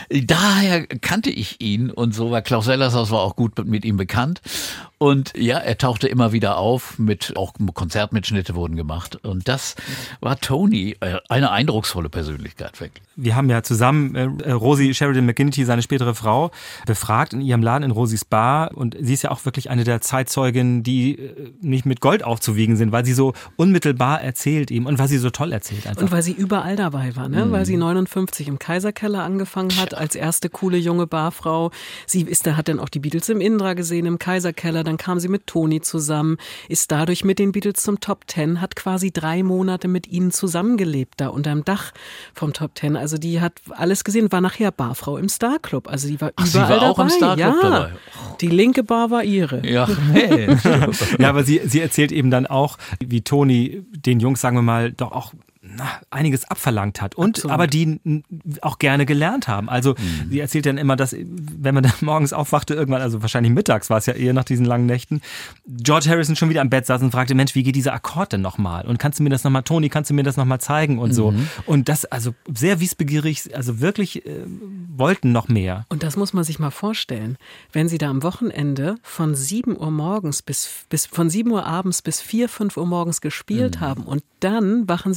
Daher kannte ich ihn und so war Klaus Ellershaus war auch gut mit ihm bekannt. Und ja, er tauchte immer wieder auf, mit auch Konzertmitschnitte wurden gemacht. Und das war Tony, eine eindrucksvolle Persönlichkeit, wirklich. Wir haben ja zusammen äh, Rosie Sheridan McGinty, seine spätere Frau, befragt in ihrem Laden in Rosies Bar. Und sie ist ja auch wirklich eine der Zeitzeugen, die äh, nicht mit Gold aufzuwiegen sind, weil sie so unmittelbar erzählt ihm und weil sie so toll erzählt einfach. Und weil sie überall dabei war, ne? Mhm. Weil sie neunundfünfzig im Kaiserkeller angefangen hat, als erste coole junge Barfrau. Sie ist, da hat dann auch die Beatles im Indra gesehen, im Kaiserkeller. Dann kam sie mit Toni zusammen, ist dadurch mit den Beatles zum Top Ten, hat quasi drei Monate mit ihnen zusammengelebt, da unterm Dach vom Top Ten. Also die hat alles gesehen, war nachher Barfrau im Star Club. Also die war Ach, überall sie war auch dabei. Im Star Club ja, dabei. Die linke Bar war ihre. Ja, hey. Ja, aber sie, sie erzählt eben dann auch, wie Toni den Jungs, sagen wir mal, doch auch na, einiges abverlangt hat und Absolut. aber die auch gerne gelernt haben. Also mhm. sie erzählt dann immer, dass wenn man dann morgens aufwachte, irgendwann, also wahrscheinlich mittags war es ja eher nach diesen langen Nächten, George Harrison schon wieder am Bett saß und fragte, Mensch, wie geht dieser Akkord denn nochmal? Und kannst du mir das nochmal, Toni, kannst du mir das nochmal zeigen und mhm. so. Und das, also sehr wissbegierig, also wirklich äh, wollten noch mehr. Und das muss man sich mal vorstellen, wenn sie da am Wochenende von sieben Uhr morgens bis, bis von sieben Uhr abends bis vier, fünf Uhr morgens gespielt mhm. haben und dann wachen sie irgendwann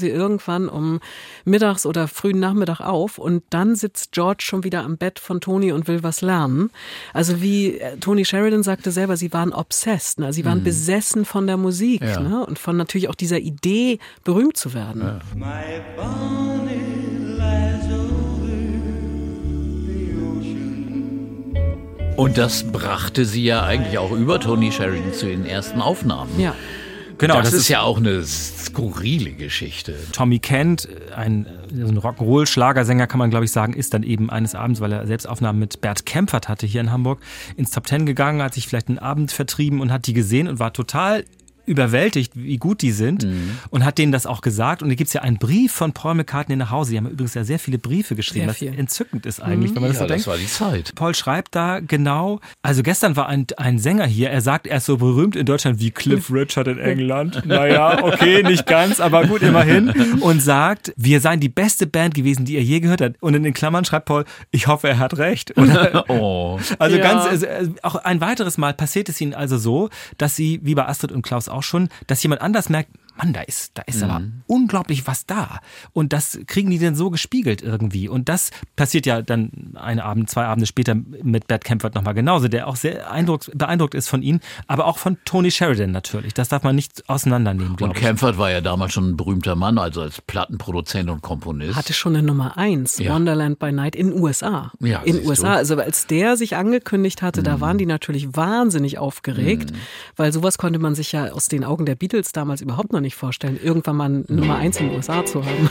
irgendwann um mittags oder frühen Nachmittag auf und dann sitzt George schon wieder am Bett von Tony und will was lernen. Also wie Tony Sheridan sagte selber, sie waren obsessed, ne? Sie waren mhm. besessen von der Musik ja. ne? Und von natürlich auch dieser Idee, berühmt zu werden. Ja. My Bonnie lies over the ocean. Und das brachte sie ja eigentlich auch über Tony Sheridan zu den ersten Aufnahmen. Ja. Genau, das, das ist ist ja auch eine skurrile Geschichte. Tommy Kent, ein, ein Rock'n'Roll-Schlagersänger, kann man glaube ich sagen, ist dann eben eines Abends, weil er selbst Aufnahmen mit Bert Kaempfert hatte hier in Hamburg, ins Top Ten gegangen, hat sich vielleicht einen Abend vertrieben und hat die gesehen und war total überwältigt, wie gut die sind mhm. und hat denen das auch gesagt. Und da gibt es ja einen Brief von Paul McCartney nach Hause. Die haben übrigens ja sehr viele Briefe geschrieben, was entzückend ist eigentlich, mhm. wenn man das ja, so denkt. Das war die Zeit. Paul schreibt da genau, also gestern war ein, ein Sänger hier, er sagt, er ist so berühmt in Deutschland wie Cliff Richard in England. Naja, okay, nicht ganz, aber gut, immerhin. Und sagt, wir seien die beste Band gewesen, die er je gehört hat. Und in den Klammern schreibt Paul, ich hoffe, er hat recht. Oder? oh. Also ja. ganz, also auch ein weiteres Mal passiert es ihnen also so, dass sie, wie bei Astrid und Klaus auch schon, dass jemand anders merkt, Mann, da ist, da ist mhm. aber unglaublich was da. Und das kriegen die dann so gespiegelt irgendwie. Und das passiert ja dann einen Abend, zwei Abende später mit Bert Kaempfert nochmal genauso, der auch sehr beeindruckt, beeindruckt ist von ihnen, aber auch von Tony Sheridan natürlich. Das darf man nicht auseinandernehmen, glaube ich. Und Kaempfert war ja damals schon ein berühmter Mann, also als Plattenproduzent und Komponist. Hatte schon eine Nummer eins, ja. Wonderland by Night in den U S A. Ja, in den U S A, also als der sich angekündigt hatte, mhm. da waren die natürlich wahnsinnig aufgeregt, mhm. weil sowas konnte man sich ja aus den Augen der Beatles damals überhaupt noch nicht vorstellen, irgendwann mal Nummer eins in den U S A zu haben.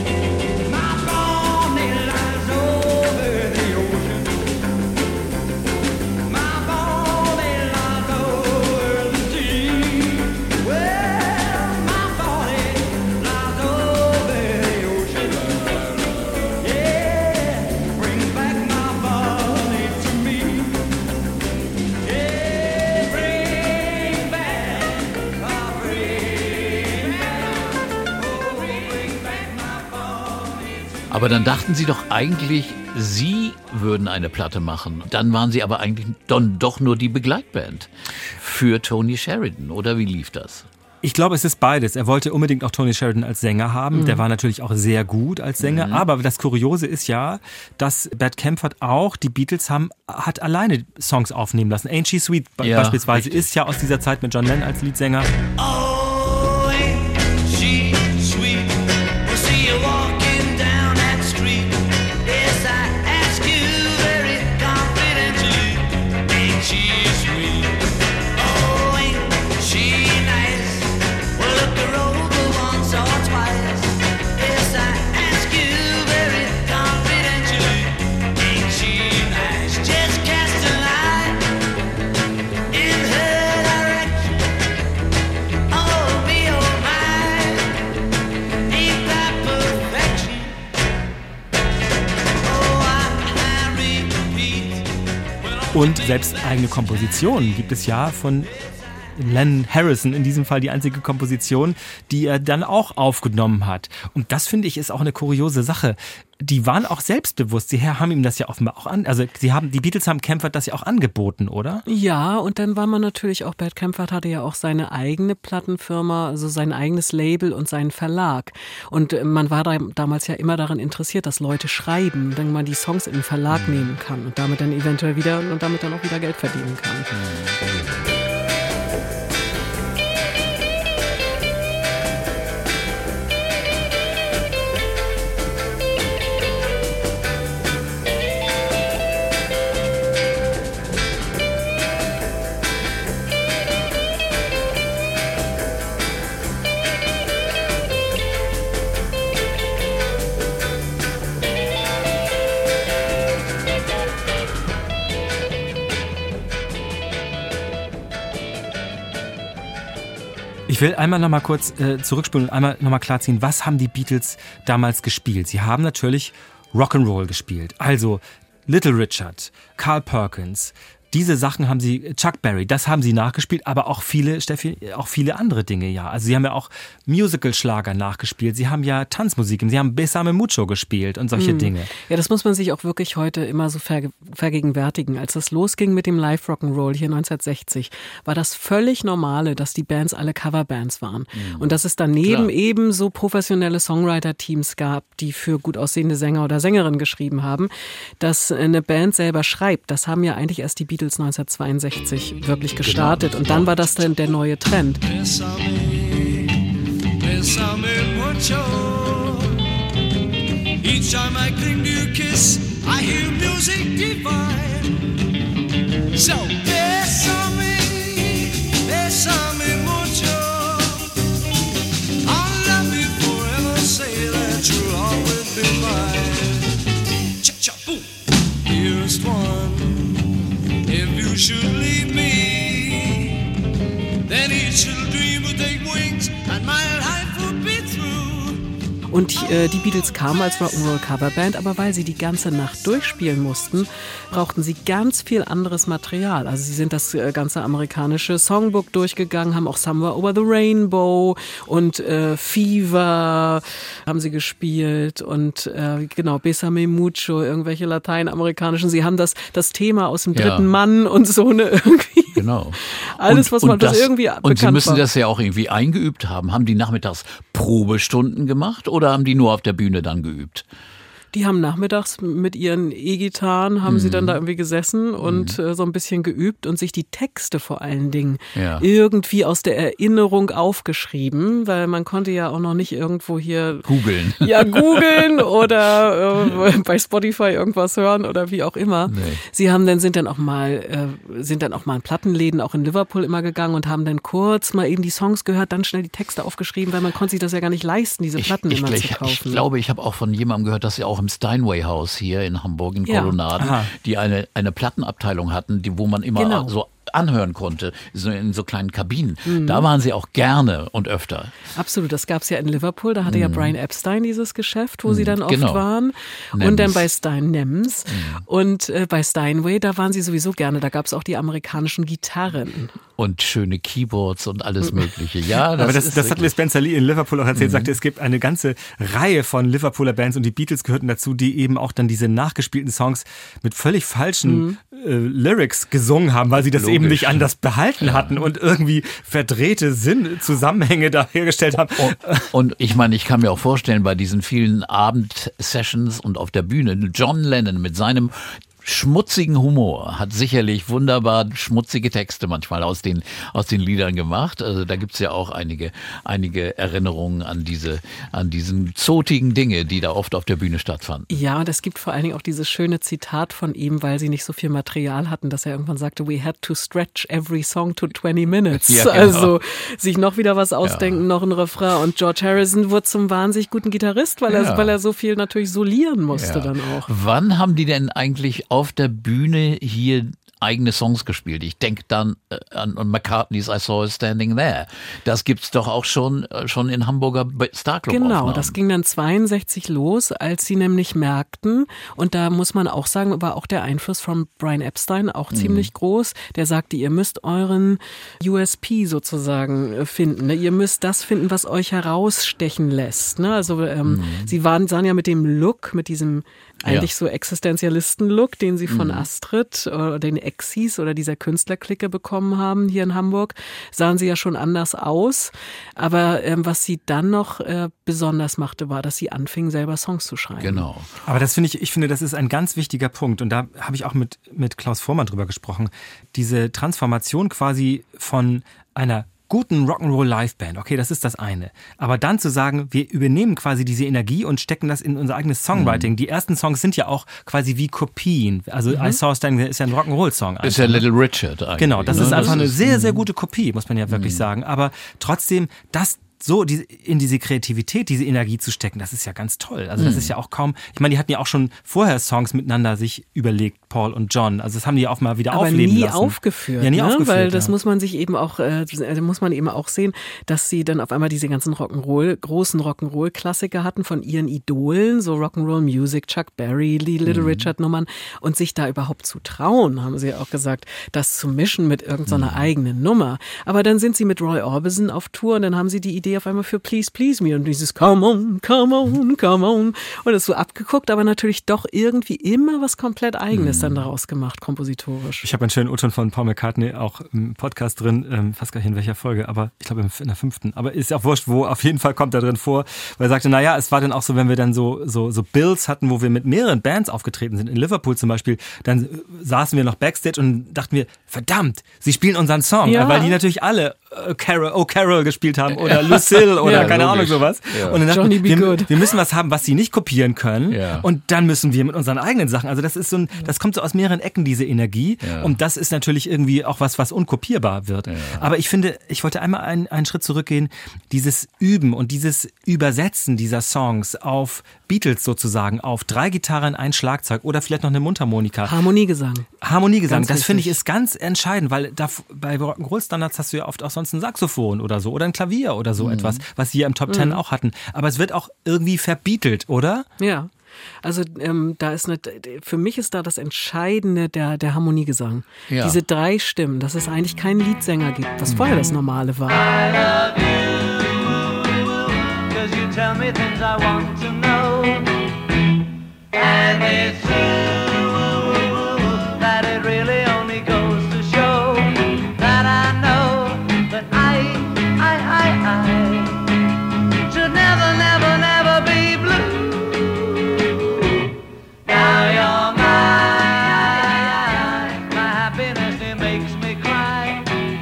Aber dann dachten Sie doch eigentlich, Sie würden eine Platte machen. Dann waren Sie aber eigentlich dann doch nur die Begleitband für Tony Sheridan, oder wie lief das? Ich glaube, es ist beides. Er wollte unbedingt auch Tony Sheridan als Sänger haben. Mhm. Der war natürlich auch sehr gut als Sänger. Mhm. Aber das Kuriose ist ja, dass Bert Kaempfert auch, die Beatles haben, hat alleine Songs aufnehmen lassen. Ain't She Sweet ja, beispielsweise richtig. Ist ja aus dieser Zeit mit John Lennon als Leadsänger. Oh, ain't she sweet? We'll see you walking down that street. Yes, I ask you very confidentially. Ain't she sweet? Oh, ain't she nice? Well, look her over once or twice. Yes, I ask you very confidentially. Ain't she nice? Just cast an eye in her direction. Oh, me, oh, my. Ain't that perfection? Oh, I, I repeat. Und selbst eigene Kompositionen gibt es ja von Len Harrison, in diesem Fall die einzige Komposition, die er dann auch aufgenommen hat. Und das, finde ich, ist auch eine kuriose Sache. Die waren auch selbstbewusst. Sie haben ihm das ja offenbar auch an, also sie haben, die Beatles haben Kaempfert das ja auch angeboten, oder? Ja, und dann war man natürlich auch, Bert Kaempfert hatte ja auch seine eigene Plattenfirma, also sein eigenes Label und seinen Verlag. Und man war da, damals ja immer daran interessiert, dass Leute schreiben, wenn man die Songs in den Verlag nehmen kann und damit dann eventuell wieder und damit dann auch wieder Geld verdienen kann. Mhm. Ich will einmal noch mal kurz äh, zurückspulen und einmal noch mal klarziehen, was haben die Beatles damals gespielt? Sie haben natürlich Rock'n'Roll gespielt, also Little Richard, Carl Perkins, diese Sachen haben sie, Chuck Berry, das haben sie nachgespielt, aber auch viele, Steffi, auch viele andere Dinge, ja. Also sie haben ja auch Musical-Schlager nachgespielt, sie haben ja Tanzmusik, sie haben Besame Mucho gespielt und solche hm. Dinge. Ja, das muss man sich auch wirklich heute immer so ver- vergegenwärtigen. Als das losging mit dem Live Rock'n'Roll hier neunzehnhundertsechzig, war das völlig normale, dass die Bands alle Coverbands waren. Mhm. Und dass es daneben Klar. eben so professionelle Songwriter-Teams gab, die für gut aussehende Sänger oder Sängerinnen geschrieben haben. Dass eine Band selber schreibt, das haben ja eigentlich erst die Beatles neunzehnhundertzweiundsechzig wirklich gestartet. Genau. Und dann war das dann der neue Trend. Each time I cling to your kiss, I hear music divine. So, bésame, bésame mucho. I'll love you forever, say that you'll always be mine. Cha-cha-boom. Dearest one, if you should leave me, then each little dream would take wings and my life would be through. Und äh, die Beatles kamen als Rock'n'Roll-Coverband, aber weil sie die ganze Nacht durchspielen mussten, brauchten sie ganz viel anderes Material. Also sie sind das äh, ganze amerikanische Songbook durchgegangen, haben auch Somewhere Over the Rainbow und äh, Fever haben sie gespielt und äh, genau, Besame Mucho, irgendwelche lateinamerikanischen. Sie haben das, das Thema aus dem dritten ja. Mann und so eine irgendwie. Genau. Alles, was und, man und das, das irgendwie bekannt Und sie müssen war. das ja auch irgendwie eingeübt haben. Haben die nachmittags Probestunden gemacht oder haben die nur auf der Bühne dann geübt? Die haben nachmittags mit ihren E-Gitarren, haben mhm. sie dann da irgendwie gesessen und mhm. äh, so ein bisschen geübt und sich die Texte vor allen Dingen ja. irgendwie aus der Erinnerung aufgeschrieben, weil man konnte ja auch noch nicht irgendwo hier googeln. Ja, googeln oder äh, bei Spotify irgendwas hören oder wie auch immer. Nee. Sie haben dann, sind dann auch mal, äh, sind dann auch mal in Plattenläden, auch in Liverpool immer gegangen und haben dann kurz mal eben die Songs gehört, dann schnell die Texte aufgeschrieben, weil man konnte sich das ja gar nicht leisten, diese Platten ich, ich, immer ich, zu kaufen. Ich glaube, ich habe auch von jemandem gehört, dass sie auch im Steinway House hier in Hamburg in Kolonnaden, ja. die eine, eine Plattenabteilung hatten, die, wo man immer genau. so anhören konnte, so in so kleinen Kabinen. Mhm. Da waren sie auch gerne und öfter. Absolut, das gab es ja in Liverpool, da hatte mhm. ja Brian Epstein dieses Geschäft, wo mhm. sie dann oft genau. waren. Nems. Und dann bei Stein Nems. Mhm. Und äh, bei Steinway, da waren sie sowieso gerne, da gab es auch die amerikanischen Gitarren. Und schöne Keyboards und alles mögliche. Ja, das aber das, ist das hat mir Spencer Lee in Liverpool auch erzählt, mhm. sagte, es gibt eine ganze Reihe von Liverpooler Bands und die Beatles gehörten dazu, die eben auch dann diese nachgespielten Songs mit völlig falschen mhm. äh, Lyrics gesungen haben, weil sie das Logisch. eben nicht anders behalten ja. hatten und irgendwie verdrehte Sinnzusammenhänge da hergestellt haben. Und, und ich meine, ich kann mir auch vorstellen, bei diesen vielen Abendsessions und auf der Bühne, John Lennon mit seinem schmutzigen Humor hat sicherlich wunderbar schmutzige Texte manchmal aus den aus den Liedern gemacht. Also da gibt's ja auch einige einige Erinnerungen an diese an diesen zotigen Dinge, die da oft auf der Bühne stattfanden. Ja, und es gibt vor allen Dingen auch dieses schöne Zitat von ihm, weil sie nicht so viel Material hatten, dass er irgendwann sagte, we had to stretch every song to twenty minutes. Ja, genau. Also sich noch wieder was ausdenken, ja. noch ein Refrain. Und George Harrison wurde zum wahnsinnig guten Gitarrist, weil er ja. weil er so viel natürlich solieren musste ja. dann auch. Wann haben die denn eigentlich auf der Bühne hier eigene Songs gespielt? Ich denke dann äh, an, an McCartney's I Saw Her Standing There. Das gibt's doch auch schon äh, schon in Hamburger Starclub Genau, Aufnahmen. Das ging dann zweiundsechzig los, als sie nämlich merkten, und da muss man auch sagen, war auch der Einfluss von Brian Epstein auch mhm. ziemlich groß. Der sagte, ihr müsst euren U S P sozusagen finden. Ne? Ihr müsst das finden, was euch herausstechen lässt. Ne? Also ähm, mhm. sie waren, sahen ja mit dem Look, mit diesem eigentlich ja. so Existenzialisten-Look, den sie von mhm. Astrid oder den Exis oder dieser Künstlerklicke bekommen haben hier in Hamburg, sahen sie ja schon anders aus. Aber ähm, was sie dann noch äh, besonders machte, war, dass sie anfingen, selber Songs zu schreiben. Genau. Aber das finde ich, ich finde, das ist ein ganz wichtiger Punkt. Und da habe ich auch mit, mit Klaus Vormann drüber gesprochen. Diese Transformation quasi von einer guten Rock'n'Roll-Liveband, okay, das ist das eine. Aber dann zu sagen, wir übernehmen quasi diese Energie und stecken das in unser eigenes Songwriting. Mhm. Die ersten Songs sind ja auch quasi wie Kopien. Also mhm. I Saw Her Standing There ist ja ein Rock'n'Roll-Song. Ist ja Little Richard eigentlich. Genau, das ne? ist einfach das eine ist, sehr, sehr gute Kopie, muss man ja wirklich mhm. sagen. Aber trotzdem, das so die, in diese Kreativität, diese Energie zu stecken, das ist ja ganz toll. Also das mhm. ist ja auch kaum, ich meine, die hatten ja auch schon vorher Songs miteinander sich überlegt, Paul und John. Also das haben die ja auch mal wieder Aber aufleben nie lassen. aufgeführt, ja, nie ne? aufgeführt. Weil das ja. muss man sich eben auch, äh, muss man eben auch sehen, dass sie dann auf einmal diese ganzen Rock'n'Roll, großen Rock'n'Roll-Klassiker hatten von ihren Idolen, so Rock'n'Roll Music, Chuck Berry, die Little mhm. Richard Nummern und sich da überhaupt zu trauen, haben sie ja auch gesagt, das zu mischen mit irgendeiner mhm. eigenen Nummer. Aber dann sind sie mit Roy Orbison auf Tour und dann haben sie die Idee auf einmal für Please, Please Me und dieses Come on, come on, come on und das so abgeguckt, aber natürlich doch irgendwie immer was komplett Eigenes mhm. dann daraus gemacht, kompositorisch. Ich habe einen schönen O-Ton von Paul McCartney auch im Podcast drin, ähm, fast gar nicht in welcher Folge, aber ich glaube in der fünften, aber ist ja auch wurscht, wo, auf jeden Fall kommt da drin vor, weil er sagte, naja, es war dann auch so, wenn wir dann so, so, so Bills hatten, wo wir mit mehreren Bands aufgetreten sind, in Liverpool zum Beispiel, dann saßen wir noch Backstage und dachten wir, verdammt, sie spielen unseren Song, ja. weil die natürlich alle äh, Carol, Oh Carol gespielt haben oder Lucille oder ja, keine logisch. Ahnung sowas. Ja. Und dann dachten Johnny wir, Be wir, Good. wir müssen was haben, was sie nicht kopieren können Ja. und dann müssen wir mit unseren eigenen Sachen, also das ist so ein, das kommt so aus mehreren Ecken, diese Energie Ja. und das ist natürlich irgendwie auch was, was unkopierbar wird. Ja. Aber ich finde, ich wollte einmal einen, einen Schritt zurückgehen, dieses Üben und dieses Übersetzen dieser Songs auf Beatles sozusagen, auf drei Gitarren, ein Schlagzeug oder vielleicht noch eine Mundharmonika. Harmoniegesang. Harmoniegesang, Ganz das finde ich wichtig. ist ganz entscheidend, weil da, bei Rock'n'Roll-Standards hast du ja oft auch sonst ein Saxophon oder so oder ein Klavier oder so Mhm. etwas, was sie ja im Top Ten auch hatten. Aber es wird auch irgendwie verbeatelt, oder? Ja. Also ähm, da ist eine, für mich ist da das Entscheidende der, der Harmoniegesang. Ja. Diese drei Stimmen, dass es eigentlich keinen Leadsänger gibt, was vorher das Normale war. I love you, 'cause you tell me things I want to know. And it's true that it really only goes to show that I know that I, I, I, I should never, never, never be blue. Now you're mine, my happiness, it makes me cry.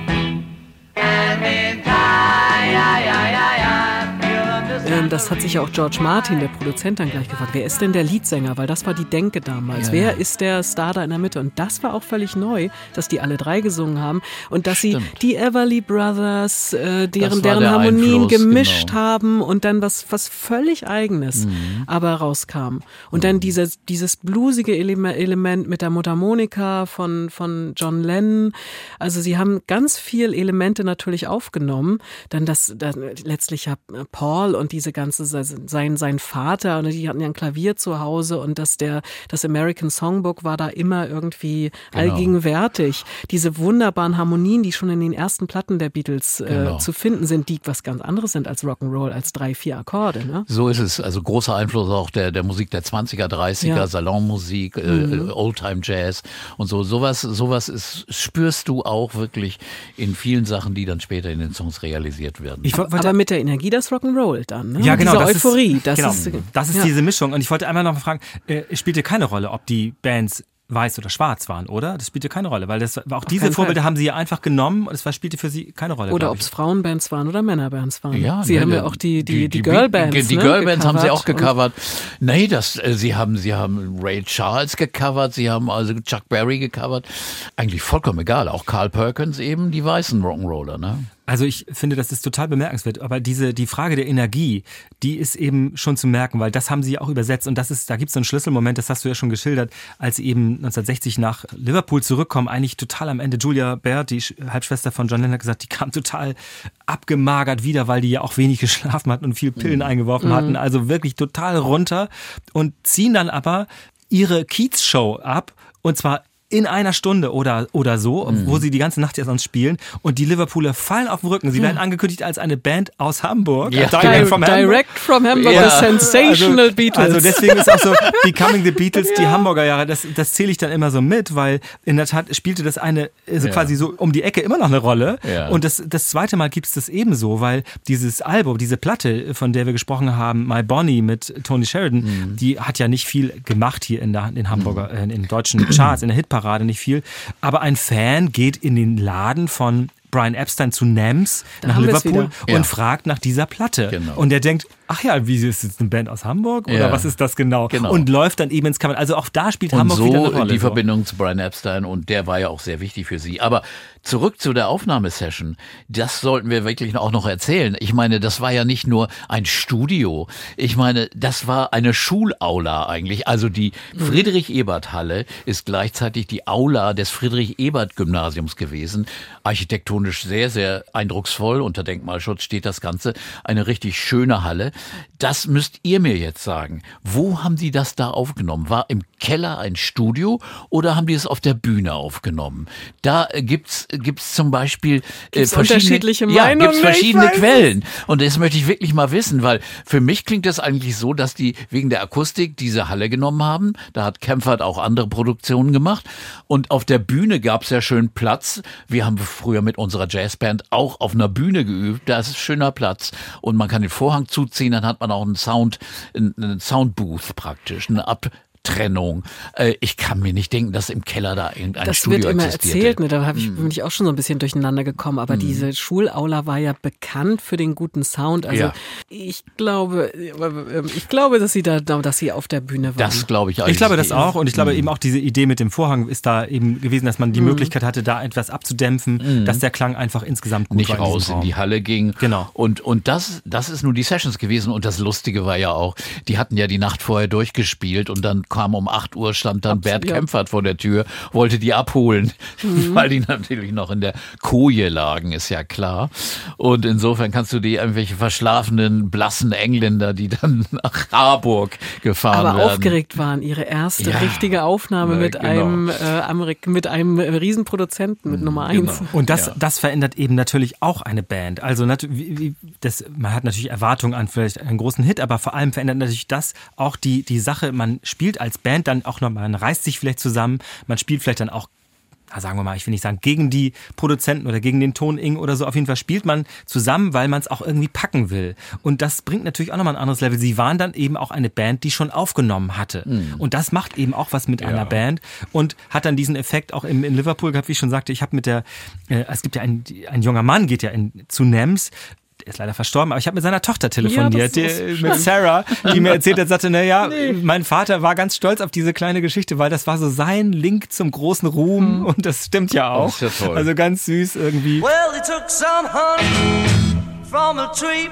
And in time, yeah, yeah, yeah, yeah, you'll understand. Ähm, das hat sich ja auch George Martin, der Produzent, dann gleich gefragt. Wer ist denn der Leadsänger? Weil das war die Denke damals. Ja, Wer ja. ist der Star da in der Mitte? Und das war auch völlig neu, dass die alle drei gesungen haben und dass Stimmt. sie die Everly Brothers, äh, deren, Das war deren der Harmonien Einfluss, gemischt genau. haben und dann was, was völlig Eigenes Mhm. aber rauskam. Und dann dieses, dieses bluesige Ele- Element mit der Mundharmonika von, von John Lennon. Also sie haben ganz viel Elemente natürlich aufgenommen. Dann das, das letztlich hat Paul und diese ganze, sein, sein Vater, und die hatten ja ein Klavier zu Hause und dass der, das American Songbook war da immer irgendwie Genau. allgegenwärtig. Diese wunderbaren Harmonien, die schon in den ersten Platten der Beatles äh, Genau. zu finden sind, die was ganz anderes sind als Rock'n'Roll, als drei, vier Akkorde, ne? So ist es. Also großer Einfluss auch der, der Musik der zwanziger, dreißiger, Ja. Salonmusik, Mhm. äh, Oldtime Jazz und so. Sowas, sowas ist, spürst du auch wirklich in vielen Sachen, die dann später in den Songs realisiert werden. Ich wollte- Aber mit der Energie des Rock'n'Roll dann, ne? Ja, genau. Diese das Euphorie. Ist, das genau, ist, das ist ja. diese Mischung. Und ich wollte einmal noch mal fragen, äh, es spielte keine Rolle, ob die Bands weiß oder schwarz waren, oder? Das spielte keine Rolle, weil das war auch diese keinen Vorbilder Fall. haben sie ja einfach genommen und es war, spielte für sie keine Rolle. Oder glaub ob ich. es Frauenbands waren oder Männerbands waren. Ja, sie ne, haben ja ne, auch die, die, die, die Girlbands. Die ne, Girlbands haben sie auch gecovert. gecovert. Nee, das, äh, sie haben, sie haben Ray Charles gecovert, sie haben also Chuck Berry gecovert. Eigentlich vollkommen egal. Auch Carl Perkins eben, die weißen Rock'n'Roller, ne? Also ich finde, das ist total bemerkenswert, aber diese die Frage der Energie, die ist eben schon zu merken, weil das haben sie auch übersetzt und das ist, da gibt es so einen Schlüsselmoment, das hast du ja schon geschildert, als sie eben neunzehnhundertsechzig nach Liverpool zurückkommen, eigentlich total am Ende. Julia Baird, die Halbschwester von John Lennon, hat gesagt, die kam total abgemagert wieder, weil die ja auch wenig geschlafen hatten und viel Pillen mhm. eingeworfen mhm. hatten, also wirklich total runter und ziehen dann aber ihre Kiez-Show ab und zwar in einer Stunde oder, oder so, mhm. wo sie die ganze Nacht ja sonst spielen und die Liverpooler fallen auf den Rücken. Sie werden angekündigt als eine Band aus Hamburg. Ja. Direct from Hamburg, Direct from Hamburg Ja. the Sensational also, Beatles. Also deswegen ist auch so Becoming the Beatles, die Hamburger Jahre, das, das zähle ich dann immer so mit, weil in der Tat spielte das eine so Ja. quasi so um die Ecke immer noch eine Rolle. Ja. Und das, das zweite Mal gibt es das ebenso, weil dieses Album, diese Platte, von der wir gesprochen haben, My Bonnie mit Tony Sheridan, mhm. die hat ja nicht viel gemacht hier in der in Hamburger, mhm. äh, in deutschen Charts, in der Hitparade nicht viel. Aber ein Fan geht in den Laden von Brian Epstein zu N A M S Da nach haben wir's Liverpool wieder. und Ja. fragt nach dieser Platte. Genau. Und der denkt, ach ja, wie ist jetzt eine Band aus Hamburg oder Ja. was ist das genau? Genau. Und läuft dann eben ins Cover. Also auch da spielt Und Hamburg so wieder eine Rolle. die so. Verbindung zu Brian Epstein und der war ja auch sehr wichtig für sie. Aber zurück zu der Aufnahmesession. Das sollten wir wirklich auch noch erzählen. Ich meine, das war ja nicht nur ein Studio. Ich meine, das war eine Schulaula eigentlich. Also die Friedrich-Ebert-Halle ist gleichzeitig die Aula des Friedrich-Ebert-Gymnasiums gewesen. Architektonisch sehr, sehr eindrucksvoll. Unter Denkmalschutz steht das Ganze. Eine richtig schöne Halle. Das müsst ihr mir jetzt sagen. Wo haben die das da aufgenommen? War im Keller ein Studio oder haben die es auf der Bühne aufgenommen? Da äh, gibt's gibt's zum Beispiel äh, Gibt's verschiedene, unterschiedliche ja, Meinungen? gibt's verschiedene Ich weiß Quellen. Und das möchte ich wirklich mal wissen, weil für mich klingt das eigentlich so, dass die wegen der Akustik diese Halle genommen haben. Da hat Kempfert auch andere Produktionen gemacht. Und auf der Bühne gab's ja schön Platz. Wir haben früher mit unserer Jazzband auch auf einer Bühne geübt. Da ist schöner Platz. Und man kann den Vorhang zuziehen, dann hat man auch einen Sound, einen Soundbooth praktisch, eine Abtrennung. Äh, ich kann mir nicht denken, dass im Keller da irgendein Das Studio wird immer existierte. erzählt, ne? Da hab ich, bin ich auch schon so ein bisschen durcheinander gekommen. Aber Mhm. diese Schulaula war ja bekannt für den guten Sound. Also Ja. ich glaube, ich glaube, dass sie da, dass sie auf der Bühne waren. Das glaube ich eigentlich. Ich glaube das auch und ich glaube Mhm. eben auch diese Idee mit dem Vorhang ist da eben gewesen, dass man die Möglichkeit hatte, da etwas abzudämpfen, dass der Klang einfach insgesamt gut nicht war in diesem raus in Raum. die Halle ging. Genau. Und, und das, das ist nun die Sessions gewesen. Und das Lustige war ja auch, die hatten ja die Nacht vorher durchgespielt und dann kam um acht Uhr, stand dann Bert ja. Kempfert vor der Tür, wollte die abholen, weil die natürlich noch in der Koje lagen, ist ja klar. Und insofern kannst du die irgendwelche verschlafenen, blassen Engländer, die dann nach Harburg gefahren aber werden. aufgeregt waren. Ihre erste Ja, richtige Aufnahme ne, mit genau. einem äh, Amerik mit einem Riesenproduzenten, mit Nummer eins. Genau. Und das, Ja. das verändert eben natürlich auch eine Band. Also nat- wie, wie, das, man hat natürlich Erwartungen an vielleicht einen großen Hit, aber vor allem verändert natürlich das auch die, die Sache. Man spielt als Band dann auch noch, man reißt sich vielleicht zusammen, man spielt vielleicht dann auch, na, sagen wir mal, ich will nicht sagen gegen die Produzenten oder gegen den Ton Ing oder so. Auf jeden Fall spielt man zusammen, weil man es auch irgendwie packen will. Und das bringt natürlich auch nochmal ein anderes Level. Sie waren dann eben auch eine Band, die schon aufgenommen hatte. Und das macht eben auch was mit einer Band und hat dann diesen Effekt auch in, in Liverpool gehabt, wie ich schon sagte. Ich habe mit der, äh, es gibt ja ein, ein junger Mann, geht ja in, zu Nems. Der ist leider verstorben, aber ich habe mit seiner Tochter telefoniert, Ja, das ist die, so mit Sarah, die mir erzählt hat, sagte, naja, mein Vater war ganz stolz auf diese kleine Geschichte, weil das war so sein Link zum großen Ruhm und das stimmt ja auch. Das ist ja toll. Also ganz süß irgendwie. Well, they took some honey from a tree,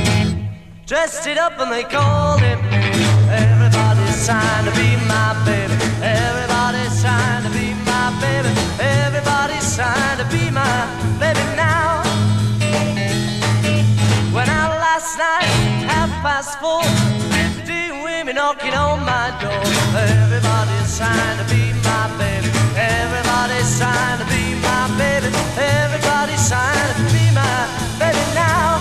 dressed it up and they called him. Everybody's trying to be my baby. Everybody's trying to be my baby. Everybody's trying to be my baby now. Went out last night, half past four, fifty women knocking on my door. Everybody's trying to be my baby. Everybody's trying to be my baby. Everybody's trying to be my baby now.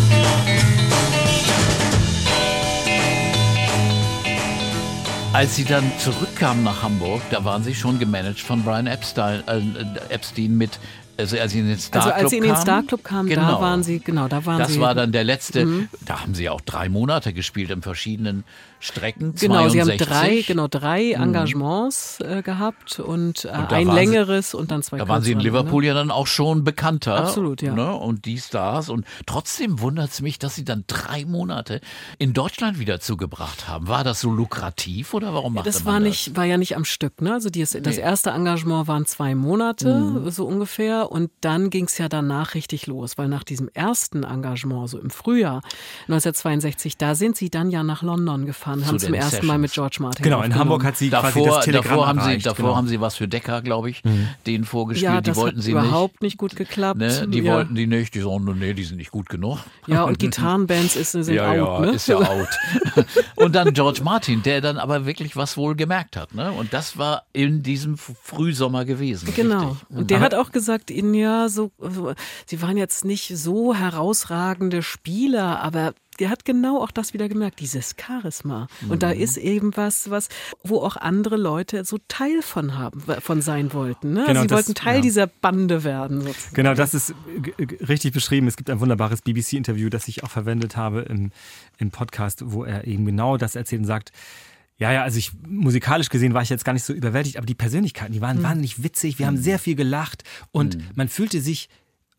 Als sie dann zurückkamen nach Hamburg, da waren sie schon gemanagt von Brian Epstein, äh, Epstein mit, also als sie in den Star Also Club als sie in den kamen. Star Club kamen, Genau. da waren sie, genau, da waren Das sie. war dann der letzte, da haben sie auch drei Monate gespielt in verschiedenen Strecken. Genau, sie haben zweiundsechzig. drei, genau, drei Engagements äh, gehabt und, äh, da ein waren sie- längeres und dann zwei Da waren sie in kürzere, Liverpool ne? ja dann auch schon bekannter. Absolut, ja. Ne? Und die Stars. Und trotzdem wundert es mich, dass sie dann drei Monate in Deutschland wieder zugebracht haben. War das so lukrativ oder warum machte Das man war das? nicht, war ja nicht am Stück, ne? Also die, das Nee. erste Engagement waren zwei Monate, Mhm. so ungefähr, und dann ging es ja danach richtig los, weil nach diesem ersten Engagement, so im Frühjahr neunzehnhundertzweiundsechzig, da sind sie dann ja nach London gefahren, Zu haben zum den ersten Mal Sessions. mit George Martin Genau, in aufgenommen. Hamburg hat sie quasi Davor, das Telegramm davor, haben sie, erreicht, davor genau. haben sie was für Decker, glaube ich, denen vorgespielt. Ja, die das wollten hat sie überhaupt nicht. nicht gut geklappt. Ne? Die ja. wollten die nicht. Die sagen, nee, die sind nicht gut genug. Ja, und Gitarrenbands ist, sind ja, out, ja, ne? ist ja out. Und dann George Martin, der dann aber wirklich was wohl gemerkt hat. Ne? Und das war in diesem Frühsommer gewesen. Genau. Richtig. Und der hat auch gesagt, ihnen ja so, so, sie waren jetzt nicht so herausragende Spieler, aber der hat genau auch das wieder gemerkt, dieses Charisma. Und da ist eben was, was, wo auch andere Leute so Teil von haben, von sein wollten. Ne? Genau, sie das- wollten Teil ja. dieser Bande werden. Sozusagen. Genau, das ist g- g- richtig beschrieben. Es gibt ein wunderbares B B C-Interview, das ich auch verwendet habe im, im Podcast, wo er eben genau das erzählt und sagt, ja, ja, also ich, musikalisch gesehen war ich jetzt gar nicht so überwältigt, aber die Persönlichkeiten, die waren wahnsinnig witzig, wir haben sehr viel gelacht und man fühlte sich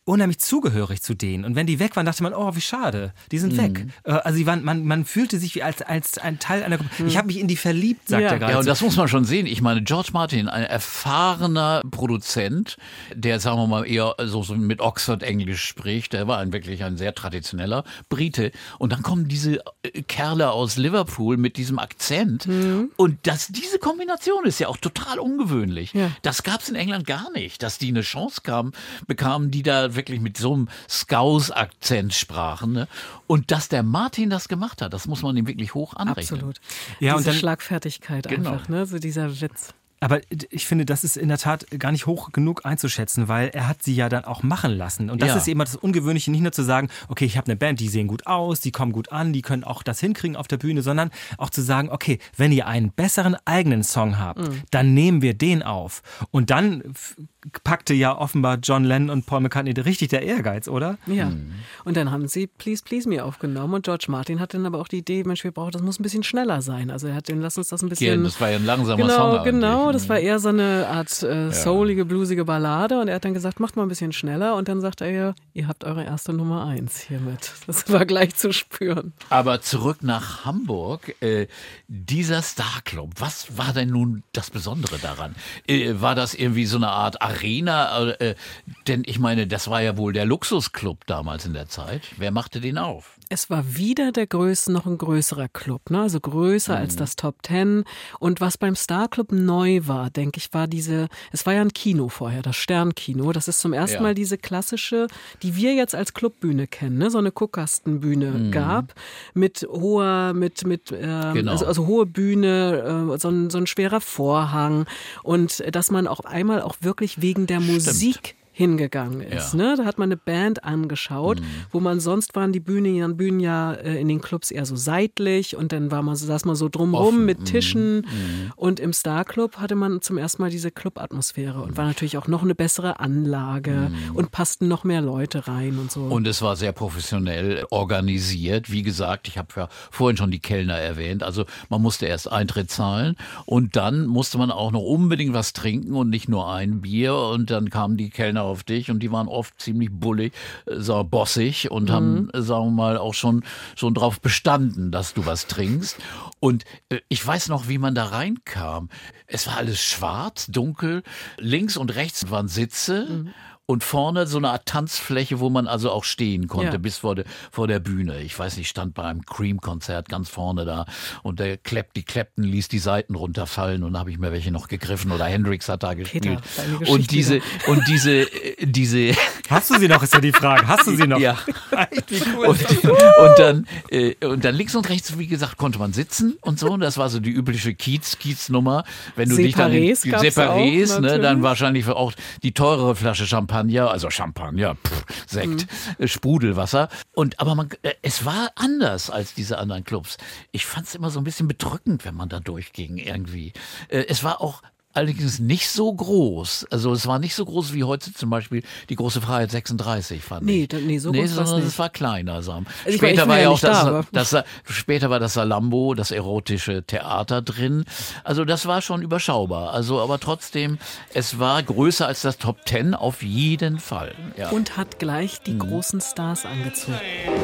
unheimlich zugehörig zu denen. Und wenn die weg waren, dachte man, oh, wie schade, die sind mhm. weg. Äh, also die waren, man, man fühlte sich wie als, als ein Teil einer Gruppe. Mhm. Ich habe mich in die verliebt, sagt ja. er gerade. Ja, und das muss man schon sehen. Ich meine, George Martin, ein erfahrener Produzent, der, sagen wir mal, eher so, so mit Oxford-Englisch spricht, der war ein, wirklich ein sehr traditioneller Brite. Und dann kommen diese Kerle aus Liverpool mit diesem Akzent. Mhm. Und das, diese Kombination ist ja auch total ungewöhnlich. Ja. Das gab es in England gar nicht, dass die eine Chance kamen, bekamen, die da wirklich mit so einem Scouse-Akzent sprachen. Ne? Und dass der Martin das gemacht hat, das muss man ihm wirklich hoch anrechnen. Absolut. Ja, Diese und dann, Schlagfertigkeit genau. einfach, ne? So dieser Witz. Aber ich finde, das ist in der Tat gar nicht hoch genug einzuschätzen, weil er hat sie ja dann auch machen lassen. Und das ja. ist eben das Ungewöhnliche, nicht nur zu sagen, okay, ich habe eine Band, die sehen gut aus, die kommen gut an, die können auch das hinkriegen auf der Bühne, sondern auch zu sagen, okay, wenn ihr einen besseren eigenen Song habt, mhm. dann nehmen wir den auf. Und dann packte ja offenbar John Lennon und Paul McCartney richtig der Ehrgeiz, oder? Ja. Mhm. Und dann haben sie Please Please Me aufgenommen und George Martin hat dann aber auch die Idee, Mensch, wir brauchen, das muss ein bisschen schneller sein. Also er hat den, lass uns das ein bisschen... Ja, das war ja ein langsamer genau, Song. Genau, eigentlich. das war eher so eine Art äh, soulige, bluesige Ballade und er hat dann gesagt, macht mal ein bisschen schneller und dann sagt er ja, ihr habt eure erste Nummer eins hiermit. Das war gleich zu spüren. Aber zurück nach Hamburg, äh, dieser Starclub, was war denn nun das Besondere daran? Äh, war das irgendwie so eine Art Arena? Äh, denn ich meine, das war ja wohl der Luxusclub damals in der Zeit. Wer machte den auf? Es war wieder der Größe, noch ein größerer Club, ne? Also größer mhm. als das Top Ten. Und was beim Starclub neu war, denke ich, war diese, es war ja ein Kino vorher, das Sternkino. Das ist zum ersten ja. Mal diese klassische, die wir jetzt als Clubbühne kennen, ne? So eine Guckkastenbühne mhm. gab, mit hoher, mit, mit, ähm, genau. also, also hohe Bühne, äh, so, ein, so ein schwerer Vorhang. Und dass man auch einmal auch wirklich wegen der Musik Stimmt. hingegangen ist. Ja. Ne? Da hat man eine Band angeschaut, mhm. wo man sonst waren die Bühnen, Bühnen ja äh, in den Clubs eher so seitlich und dann war man, saß man so drumrum Offen. mit Tischen mhm. und im Starclub hatte man zum ersten Mal diese Club-Atmosphäre und war natürlich auch noch eine bessere Anlage mhm. und passten noch mehr Leute rein und so. Und es war sehr professionell organisiert. Wie gesagt, ich habe ja vorhin schon die Kellner erwähnt, also man musste erst Eintritt zahlen und dann musste man auch noch unbedingt was trinken und nicht nur ein Bier und dann kamen die Kellner auf dich und die waren oft ziemlich bullig, so bossig und mhm. haben, sagen wir mal, auch schon, schon drauf bestanden, dass du was trinkst. Und äh, ich weiß noch, wie man da reinkam. Es war alles schwarz, dunkel, links und rechts waren Sitze. Mhm. Und vorne so eine Art Tanzfläche, wo man also auch stehen konnte, ja. bis vor, de, vor der Bühne. Ich weiß nicht, stand bei einem Cream-Konzert ganz vorne da und der Clap, die Clapton ließ die Seiten runterfallen und da habe ich mir welche noch gegriffen oder Hendrix hat da gespielt. Peter, und diese, und diese, diese... Hast du sie noch, ist ja die Frage. Hast du sie noch? Ja. Wie cool. Und, und, dann, äh, und dann links und rechts, wie gesagt, konnte man sitzen und so. Und das war so die übliche Kiez, Kiez-Nummer. Wenn du dich dann in Separés, ne, dann wahrscheinlich auch die teurere Flasche Champagner, also Champagner, pff, Sekt, mhm. Sprudelwasser. Und aber man, es war anders als diese anderen Clubs. Ich fand es immer so ein bisschen bedrückend, wenn man da durchging irgendwie. Es war auch allerdings nicht so groß. Also es war nicht so groß wie heute zum Beispiel die große Freiheit sechsunddreißig, fand nee, ich. Da, nee, so nee, groß sondern nicht. es war kleiner. Sam. Also später ich war war ja auch da, das, das, später war das Salambo, das erotische Theater drin. Also das war schon überschaubar. Also aber trotzdem, es war größer als das Top Ten auf jeden Fall. Ja. Und hat gleich die mhm. großen Stars angezogen.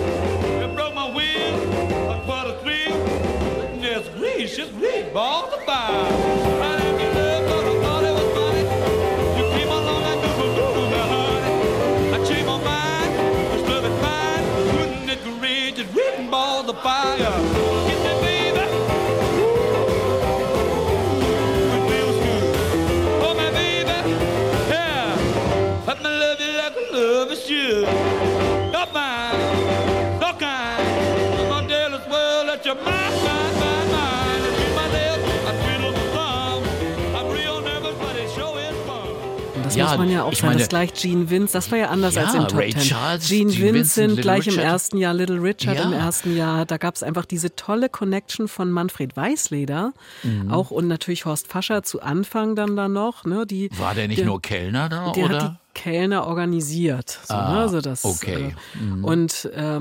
The fire. Get me, baby. It feels good. Oh, my baby. Yeah. Let me love you like I love is you. Not mine. So kind. My dear as well. Let your mind, mind, mind, mind. And be my dear. I feel the song. I'm real nervous, but it's showing fun. Das ja, muss man ja auch sagen, meine, das gleich Gene Vince, das war ja anders ja, als im Top Ray Ten. Charles, Gene, Gene Vincent Vincent, gleich Little im Richard. ersten Jahr, Little Richard ja. im ersten Jahr, da gab es einfach diese tolle Connection von Manfred Weißleder, mhm. auch und natürlich Horst Fascher zu Anfang dann da noch. Ne, die, war der nicht der, nur Kellner da, der oder? Hat die Kellner organisiert. So, ah, ne, also das, okay. Äh, mhm. Und ähm,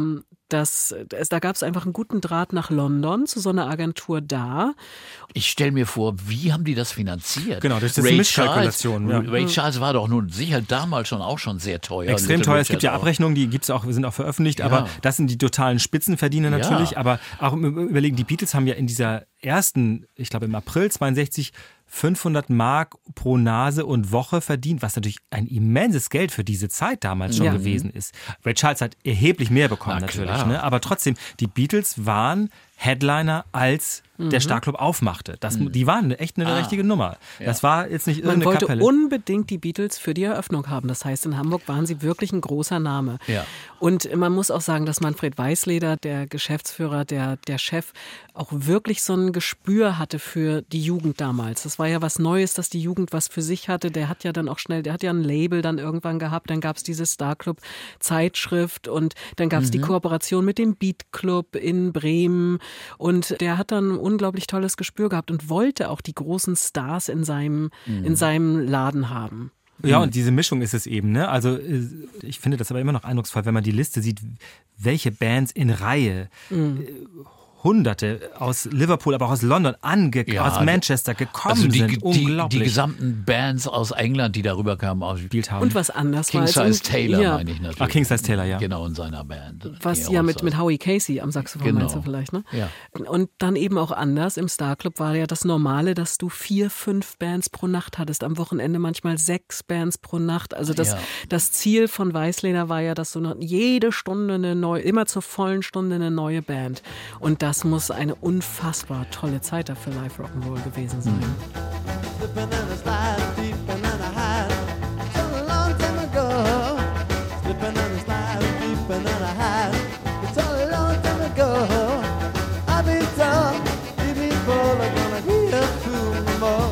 das, es, da gab es einfach einen guten Draht nach London zu so einer Agentur da. Ich stelle mir vor, wie haben die das finanziert? Genau, das ist Ray Mischkalkulation. Charles, Ja. Ray Charles war doch nun sicher damals schon auch schon sehr teuer. Extrem Little teuer. Es gibt ja Richard auch. Abrechnungen, die gibt's auch, sind auch veröffentlicht, Ja. aber das sind die totalen Spitzenverdiener natürlich. Ja. Aber auch im Überlegen, die Beatles haben ja in dieser ersten, ich glaube im April zweiundsechzig, fünfhundert Mark pro Nase und Woche verdient, was natürlich ein immenses Geld für diese Zeit damals schon Ja. gewesen ist. Ray Charles hat erheblich mehr bekommen Na natürlich, klar. ne? Aber trotzdem, die Beatles waren Headliner, als der Starclub aufmachte. Das, Die waren echt eine Ah. richtige Nummer. Das war jetzt nicht Man irgendeine wollte Kapelle. unbedingt die Beatles für die Eröffnung haben. Das heißt, in Hamburg waren sie wirklich ein großer Name. Ja. Und man muss auch sagen, dass Manfred Weißleder, der Geschäftsführer, der, der Chef, auch wirklich so ein Gespür hatte für die Jugend damals. Das war ja was Neues, dass die Jugend was für sich hatte. Der hat ja dann auch schnell, der hat ja ein Label dann irgendwann gehabt. Dann gab es diese Starclub-Zeitschrift und dann gab es die Kooperation mit dem Beat Club in Bremen. Und der hat dann ein unglaublich tolles Gespür gehabt und wollte auch die großen Stars in seinem, in seinem Laden haben. Ja, und diese Mischung ist es eben, ne? Also äh, ich finde das aber immer noch eindrucksvoll, wenn man die Liste sieht, welche Bands in Reihe, Mhm. äh, Hunderte aus Liverpool, aber auch aus London, ange Ja, aus Manchester gekommen Also die, sind. die, Unglaublich. die gesamten Bands aus England, die darüber kamen, aus gespielt haben. Und was anders King war Size als in- Taylor, ja, meine ich natürlich. Ah, King Size Taylor, ja. Genau, in seiner Band. was King ja mit, Size. mit Howie Casey am Saxophon Genau. meinst du vielleicht, ne? Ja. Und dann eben auch anders. Im Starclub war ja das Normale, dass du vier, fünf Bands pro Nacht hattest. Am Wochenende manchmal sechs Bands pro Nacht. Also das, Ja. das Ziel von Weißleder war ja, dass du noch jede Stunde eine neue, immer zur vollen Stunde eine neue Band. Und das muss eine unfassbar tolle Zeit da für Live Rock'n'Roll gewesen sein. Slipping in a slide, deep in a high. So a long time ago. Slipping in a slide, deep in a high. It's a long time ago. I've been told the people are gonna be here soon more.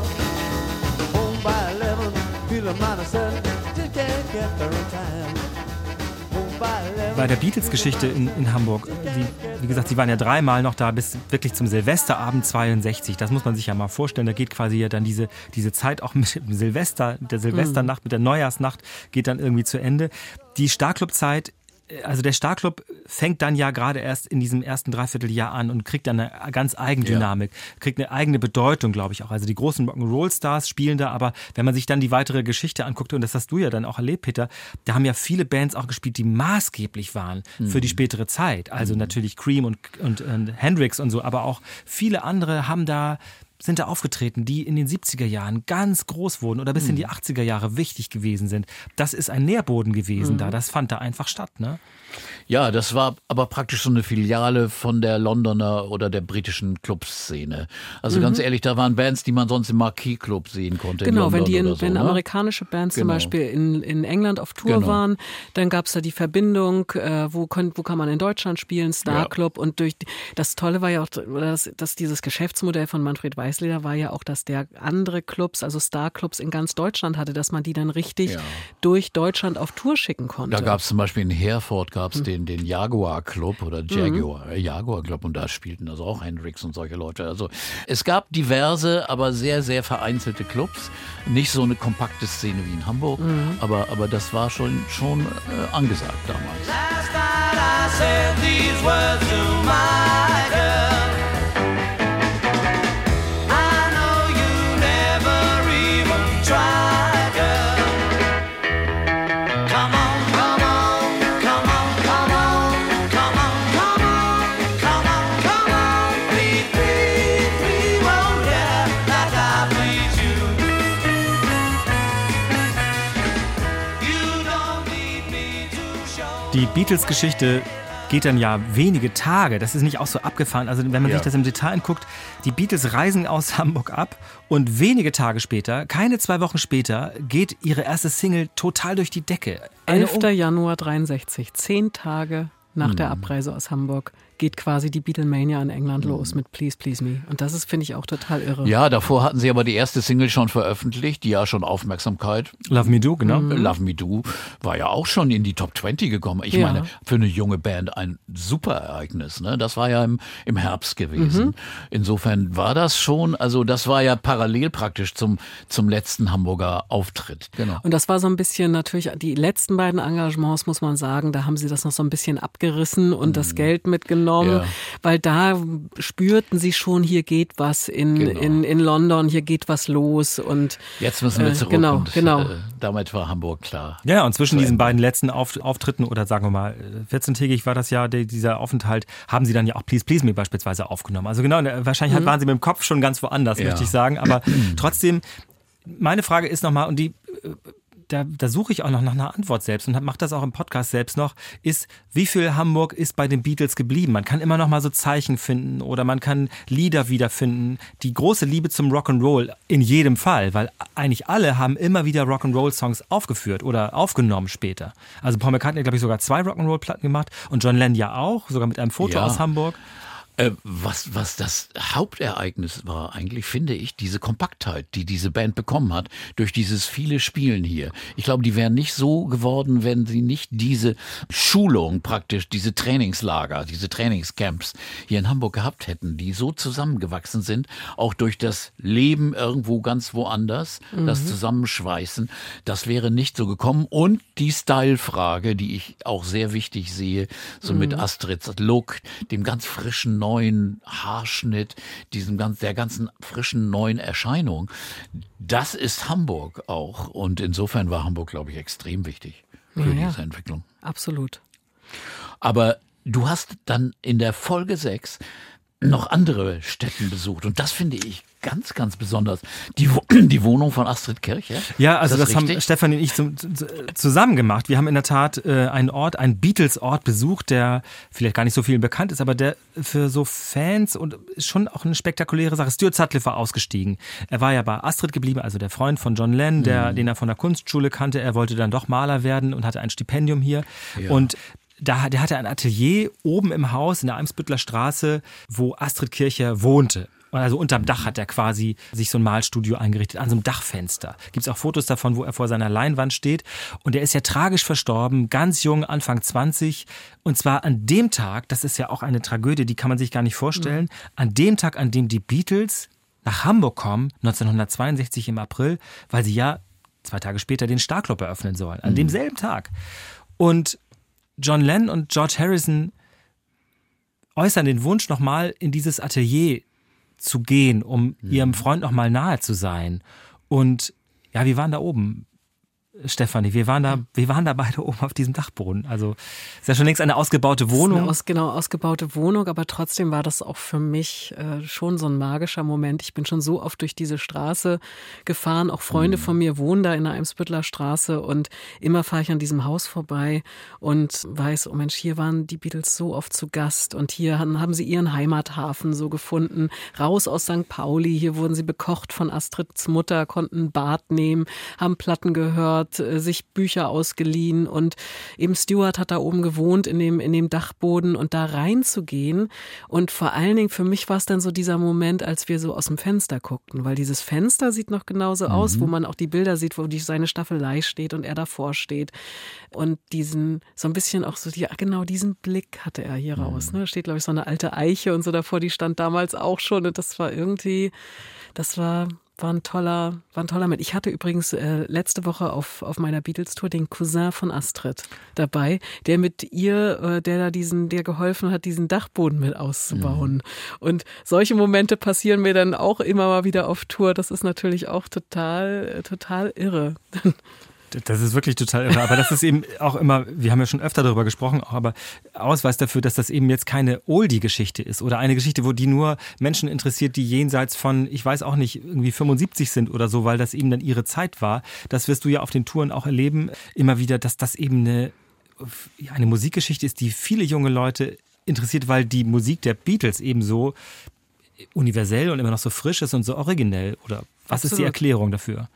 Home by eleven, feeling mighty certain. Just can't get there in time. Home by eleven. Bei der Beatles-Geschichte in, in Hamburg, wie, wie gesagt, sie waren ja dreimal noch da bis wirklich zum Silvesterabend zweiundsechzig. Das muss man sich ja mal vorstellen. Da geht quasi ja dann diese, diese Zeit auch mit dem Silvester, der Silvesternacht, mit der Neujahrsnacht geht dann irgendwie zu Ende. Die Starclub-Zeit, also der Starclub fängt dann ja gerade erst in diesem ersten Dreivierteljahr an und kriegt dann eine ganz Eigendynamik, kriegt eine eigene Bedeutung, glaube ich auch. Also die großen Rock'n'Roll-Stars spielen da, aber wenn man sich dann die weitere Geschichte anguckt, und das hast du ja dann auch erlebt, Peter, da haben ja viele Bands auch gespielt, die maßgeblich waren für die spätere Zeit. Also natürlich Cream und, und, und Hendrix und so, aber auch viele andere haben da sind da aufgetreten, die in den siebziger Jahren ganz groß wurden oder bis in die achtziger Jahre wichtig gewesen sind. Das ist ein Nährboden gewesen da. Das fand da einfach statt, ne? Ja, das war aber praktisch so eine Filiale von der Londoner oder der britischen Clubszene. Also ganz ehrlich, da waren Bands, die man sonst im Marquis Club sehen konnte. Genau, in wenn London die in, oder so, wenn ne? amerikanische Bands zum Genau. Beispiel in, in England auf Tour Genau. waren, dann gab es da die Verbindung, äh, wo, kon, wo kann man in Deutschland spielen, Starclub. Und durch die, das Tolle war ja auch, oder das, dass dieses Geschäftsmodell von Manfred Weißleder war ja auch, dass der andere Clubs, also Starclubs in ganz Deutschland hatte, dass man die dann richtig Ja. durch Deutschland auf Tour schicken konnte. Da gab es zum Beispiel in Herford gab's den, den Jaguar Club oder Jaguar, äh, Jaguar Club und da spielten also auch Hendrix und solche Leute. Also es gab diverse, aber sehr, sehr vereinzelte Clubs. Nicht so eine kompakte Szene wie in Hamburg, aber, aber das war schon, schon äh, angesagt damals. Last night I said these words to my girl. I know you never even tried, girl. Come on, come on, come on, come on, come on, come on, come on, come on. Please, please, please, won't ya, like I please you. You don't need me to show. Die Beatles-Geschichte geht dann ja wenige Tage, das ist nicht auch so abgefahren, also wenn man Ja. sich das im Detail anguckt, die Beatles reisen aus Hamburg ab und wenige Tage später, keine zwei Wochen später, geht ihre erste Single total durch die Decke. Eine elfter Januar dreiundsechzig, zehn Tage nach der Abreise aus Hamburg, geht quasi die Beatlemania in England los mit Please Please Me. Und das ist, finde ich, auch total irre. Ja, davor hatten sie aber die erste Single schon veröffentlicht, die ja schon Aufmerksamkeit. Love Me Do, genau. Mhm. Love Me Do war ja auch schon in die Top zwanzig gekommen. Ich Ja. meine, für eine junge Band ein super Ereignis. Ne? Das war ja im, im Herbst gewesen. Mhm. Insofern war das schon, also das war ja parallel praktisch zum, zum letzten Hamburger Auftritt. Genau. Und das war so ein bisschen natürlich, die letzten beiden Engagements, muss man sagen, da haben sie das noch so ein bisschen abgerissen und das Geld mitgenommen, Ja. weil da spürten sie schon, hier geht was in, Genau. in, in London, hier geht was los. Und Jetzt müssen wir äh, zurück genau, und genau. Äh, damit war Hamburg klar. Ja, und zwischen Zu diesen Ende. beiden letzten Auf Auftritten oder sagen wir mal vierzehntägig war das ja, der, dieser Aufenthalt, haben sie dann ja auch Please Please Me beispielsweise aufgenommen. Also genau, wahrscheinlich Mhm. waren sie mit dem Kopf schon ganz woanders, Ja. möchte ich sagen. Aber trotzdem, meine Frage ist nochmal, und die da, da suche ich auch noch nach einer Antwort selbst und mache das auch im Podcast selbst noch, ist, wie viel Hamburg ist bei den Beatles geblieben? Man kann immer noch mal so Zeichen finden oder man kann Lieder wiederfinden. Die große Liebe zum Rock'n'Roll in jedem Fall, weil eigentlich alle haben immer wieder Rock'n'Roll-Songs aufgeführt oder aufgenommen später. Also Paul McCartney hat, glaube ich, sogar zwei Rock'n'Roll-Platten gemacht und John Lennon ja auch, sogar mit einem Foto Ja. aus Hamburg. Äh, was, was das Hauptereignis war eigentlich, finde ich, diese Kompaktheit, die diese Band bekommen hat, durch dieses viele Spielen hier. Ich glaube, die wären nicht so geworden, wenn sie nicht diese Schulung praktisch, diese Trainingslager, diese Trainingscamps hier in Hamburg gehabt hätten, die so zusammengewachsen sind, auch durch das Leben irgendwo ganz woanders, Mhm. das Zusammenschweißen, das wäre nicht so gekommen. Und die Style-Frage, die ich auch sehr wichtig sehe, so mit Astrids Look, dem ganz frischen neuen Haarschnitt, diesem ganz, der ganzen frischen neuen Erscheinung. Das ist Hamburg auch. Und insofern war Hamburg, glaube ich, extrem wichtig für Ja, ja. diese Entwicklung. absolut. Aber du hast dann in der Folge sechs noch andere Städten besucht. Und das finde ich ganz, ganz besonders. Die, Wo- die Wohnung von Astrid Kirche. Ja, also Ist das, das haben richtig? Stefanie und ich zum, zu- zusammen gemacht. Wir haben in der Tat äh, einen Ort, einen Beatles-Ort besucht, der vielleicht gar nicht so vielen bekannt ist, aber der für so Fans und ist schon auch eine spektakuläre Sache. Stuart Sutcliffe war ausgestiegen. Er war ja bei Astrid geblieben, also der Freund von John Lennon, der, Mhm. den er von der Kunstschule kannte. Er wollte dann doch Maler werden und hatte ein Stipendium hier. Ja. Und da, der hatte ein Atelier oben im Haus in der Eimsbüttler Straße, wo Astrid Kircher wohnte. Und also unterm Dach hat er quasi sich so ein Malstudio eingerichtet, an so einem Dachfenster. Gibt es auch Fotos davon, wo er vor seiner Leinwand steht. Und er ist ja tragisch verstorben, ganz jung, Anfang zwanzig. Und zwar an dem Tag, das ist ja auch eine Tragödie, die kann man sich gar nicht vorstellen, an dem Tag, an dem die Beatles nach Hamburg kommen, neunzehnhundertzweiundsechzig im April, weil sie ja zwei Tage später den Star-Club eröffnen sollen. An demselben Tag. Und John Lennon und George Harrison äußern den Wunsch, nochmal in dieses Atelier zu gehen, um ihrem Freund nochmal nahe zu sein. Und ja, wir waren da oben, Stefanie, wir waren da, wir waren da beide oben auf diesem Dachboden. Also ist ja schon längst eine ausgebaute Das ist Wohnung. eine aus, genau, ausgebaute Wohnung, aber trotzdem war das auch für mich äh, schon so ein magischer Moment. Ich bin schon so oft durch diese Straße gefahren, auch Freunde von mir wohnen da in der Eimsbüttler Straße und immer fahre ich an diesem Haus vorbei und weiß, oh Mensch, hier waren die Beatles so oft zu Gast und hier haben, haben sie ihren Heimathafen so gefunden, raus aus Sankt Pauli, hier wurden sie bekocht von Astrids Mutter, konnten ein Bad nehmen, haben Platten gehört, sich Bücher ausgeliehen und eben Stuart hat da oben gewohnt in dem, in dem Dachboden und da reinzugehen und vor allen Dingen für mich war es dann so dieser Moment, als wir so aus dem Fenster guckten, weil dieses Fenster sieht noch genauso aus, wo man auch die Bilder sieht, wo die, seine Staffelei steht und er davor steht und diesen, so ein bisschen auch so, ja genau diesen Blick hatte er hier raus, ne? Da steht glaube ich so eine alte Eiche und so davor, die stand damals auch schon und das war irgendwie, das war War ein toller, war ein toller Moment. Ich hatte übrigens äh, letzte Woche auf, auf meiner Beatles-Tour den Cousin von Astrid dabei, der mit ihr, äh, der da diesen, der geholfen hat, diesen Dachboden mit auszubauen. Mhm. Und solche Momente passieren mir dann auch immer mal wieder auf Tour. Das ist natürlich auch total, total irre. Das ist wirklich total irre. Aber das ist eben auch immer, wir haben ja schon öfter darüber gesprochen, auch aber Ausweis dafür, dass das eben jetzt keine Oldie-Geschichte ist oder eine Geschichte, wo die nur Menschen interessiert, die jenseits von, ich weiß auch nicht, irgendwie fünfundsiebzig sind oder so, weil das eben dann ihre Zeit war. Das wirst du ja auf den Touren auch erleben, immer wieder, dass das eben eine, eine Musikgeschichte ist, die viele junge Leute interessiert, weil die Musik der Beatles eben so universell und immer noch so frisch ist und so originell. Oder was Absolut. ist die Erklärung dafür?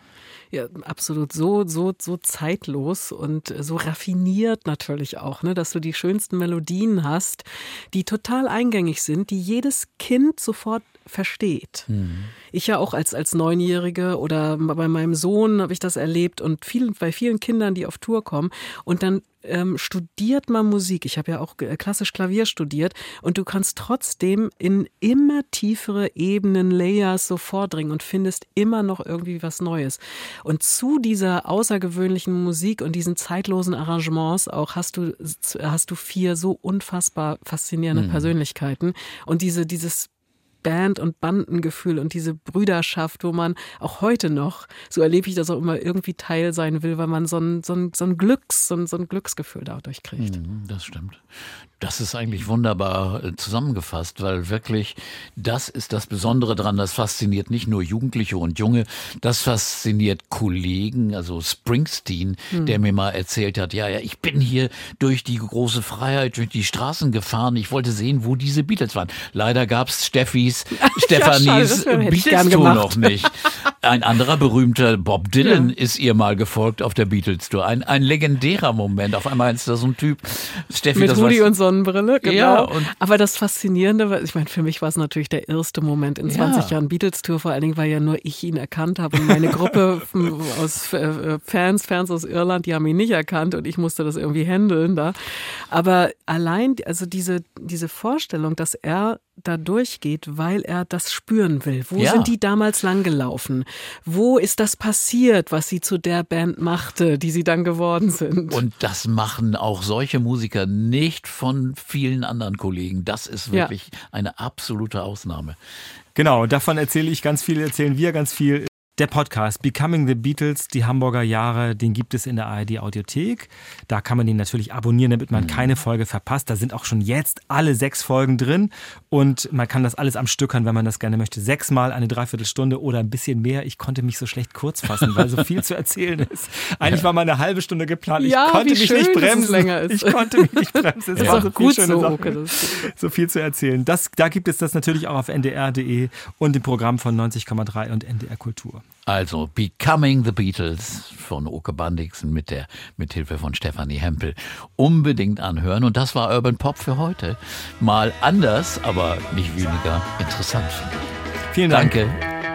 Ja, absolut. So, so, so zeitlos und so raffiniert natürlich auch, ne, dass du die schönsten Melodien hast, die total eingängig sind, die jedes Kind sofort versteht. Mhm. Ich ja auch als, als Neunjährige oder bei meinem Sohn habe ich das erlebt und vielen, bei vielen Kindern, die auf Tour kommen und dann ähm, studiert man Musik. Ich habe ja auch klassisch Klavier studiert und du kannst trotzdem in immer tiefere Ebenen, Layers so vordringen und findest immer noch irgendwie was Neues. Und zu dieser außergewöhnlichen Musik und diesen zeitlosen Arrangements auch hast du, hast du vier so unfassbar faszinierende mhm. Persönlichkeiten und diese, dieses Band- und Bandengefühl und diese Brüderschaft, wo man auch heute noch, so erlebe ich das auch immer, irgendwie Teil sein will, weil man so ein, so ein, so ein Glücks, so ein, so ein Glücksgefühl dadurch kriegt. Das stimmt. Das ist eigentlich wunderbar zusammengefasst, weil wirklich das ist das Besondere dran. Das fasziniert nicht nur Jugendliche und Junge, das fasziniert Kollegen, also Springsteen, hm. der mir mal erzählt hat, ja, ja, ich bin hier durch die große Freiheit, durch die Straßen gefahren. Ich wollte sehen, wo diese Beatles waren. Leider gab's Steffis, Stefanis ja, Beatles-Tour noch nicht. Ein anderer berühmter Bob Dylan ja. ist ihr mal gefolgt auf der Beatles-Tour. Ein, ein legendärer Moment. Auf einmal ist da so ein Typ, Steffi, mit das Rudi und Sonnenbrille, genau. Ja, und aber das Faszinierende war, ich meine, für mich war es natürlich der erste Moment in zwanzig ja. Jahren Beatles-Tour, vor allen Dingen, weil ja nur ich ihn erkannt habe und meine Gruppe aus Fans, Fans aus Irland, die haben ihn nicht erkannt und ich musste das irgendwie handeln da. Aber allein, also diese, diese Vorstellung, dass er da durchgeht, weil er das spüren will. Wo ja. sind die damals langgelaufen? Wo ist das passiert, was sie zu der Band machte, die sie dann geworden sind? Und das machen auch solche Musiker nicht von vielen anderen Kollegen. Das ist wirklich ja. eine absolute Ausnahme. Genau, davon erzähle ich ganz viel, erzählen wir ganz viel. Der Podcast Becoming the Beatles, die Hamburger Jahre, den gibt es in der A R D Audiothek. Da kann man den natürlich abonnieren, damit man keine Folge verpasst. Da sind auch schon jetzt alle sechs Folgen drin und man kann das alles am Stück hören, wenn man das gerne möchte. Sechsmal eine Dreiviertelstunde oder ein bisschen mehr. Ich konnte mich so schlecht kurz fassen, weil so viel zu erzählen ist. Eigentlich war mal eine halbe Stunde geplant. Ich ja, konnte wie mich schön, nicht bremsen. Länger ist. Ich konnte mich nicht bremsen. Es ja. war so viel gut schöne so, Sachen. okay, so viel zu erzählen. Das, da gibt es das natürlich auch auf N D R punkt de und im Programm von neunzig Komma drei und N D R Kultur. Also Becoming the Beatles von Oke Bandixen mit der Mithilfe von Stefanie Hempel. Unbedingt anhören. Und das war Urban Pop für heute. Mal anders, aber nicht weniger interessant, finde ich. Vielen Dank. Danke.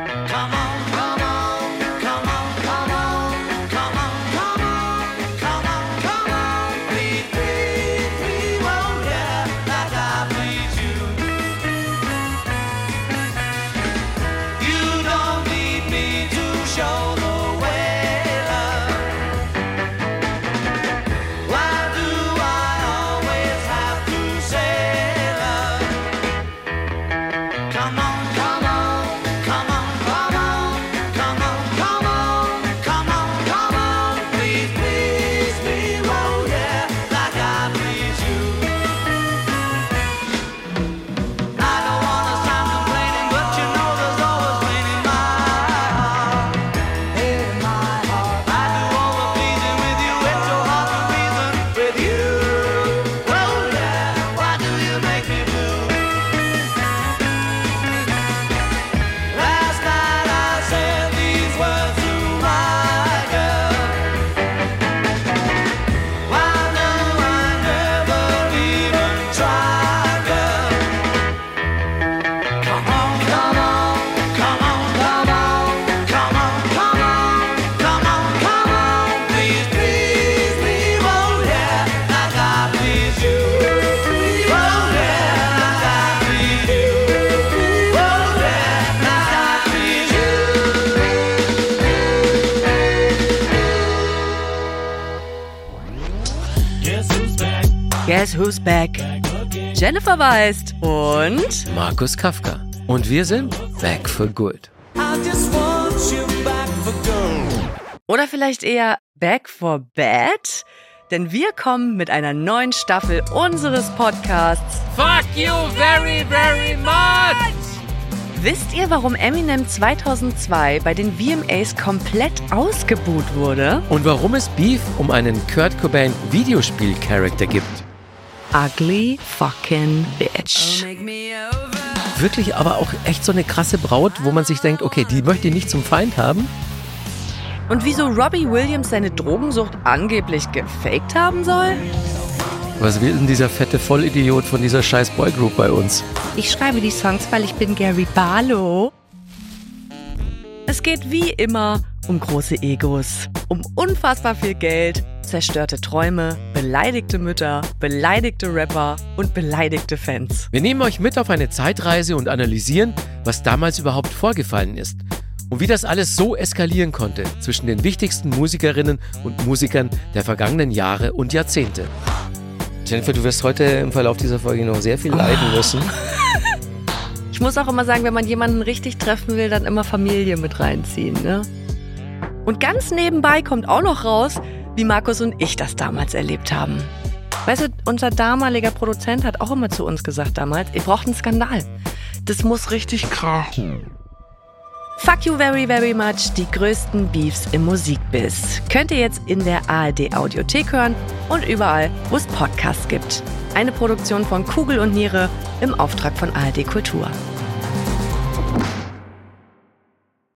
Guess Who's Back? Jennifer Weist und Markus Kafka. Und wir sind back for good. Oder vielleicht eher back for bad? Denn wir kommen mit einer neuen Staffel unseres Podcasts Fuck you very, very much! Wisst ihr, warum Eminem zweitausendzwei bei den V M As komplett ausgebuht wurde? Und warum es Beef um einen Kurt Cobain Videospiel-Charakter gibt? Ugly fucking bitch. Wirklich aber auch echt so eine krasse Braut, wo man sich denkt, okay, die möchte ich nicht zum Feind haben. Und wieso Robbie Williams seine Drogensucht angeblich gefaked haben soll? Was will denn dieser fette Vollidiot von dieser scheiß Boygroup bei uns? Ich schreibe die Songs, weil ich bin Gary Barlow. Es geht wie immer um große Egos, um unfassbar viel Geld, zerstörte Träume, beleidigte Mütter, beleidigte Rapper und beleidigte Fans. Wir nehmen euch mit auf eine Zeitreise und analysieren, was damals überhaupt vorgefallen ist. Und wie das alles so eskalieren konnte zwischen den wichtigsten Musikerinnen und Musikern der vergangenen Jahre und Jahrzehnte. Jennifer, du wirst heute im Verlauf dieser Folge noch sehr viel leiden müssen. Ich muss auch immer sagen, wenn man jemanden richtig treffen will, dann immer Familie mit reinziehen, ne? Und ganz nebenbei kommt auch noch raus, wie Markus und ich das damals erlebt haben. Weißt du, unser damaliger Produzent hat auch immer zu uns gesagt damals, ihr braucht einen Skandal. Das muss richtig krachen. Fuck you very, very much, die größten Beefs im Musikbiz. Könnt ihr jetzt in der A R D-Audiothek hören und überall, wo es Podcasts gibt. Eine Produktion von Kugel und Niere im Auftrag von A R D Kultur.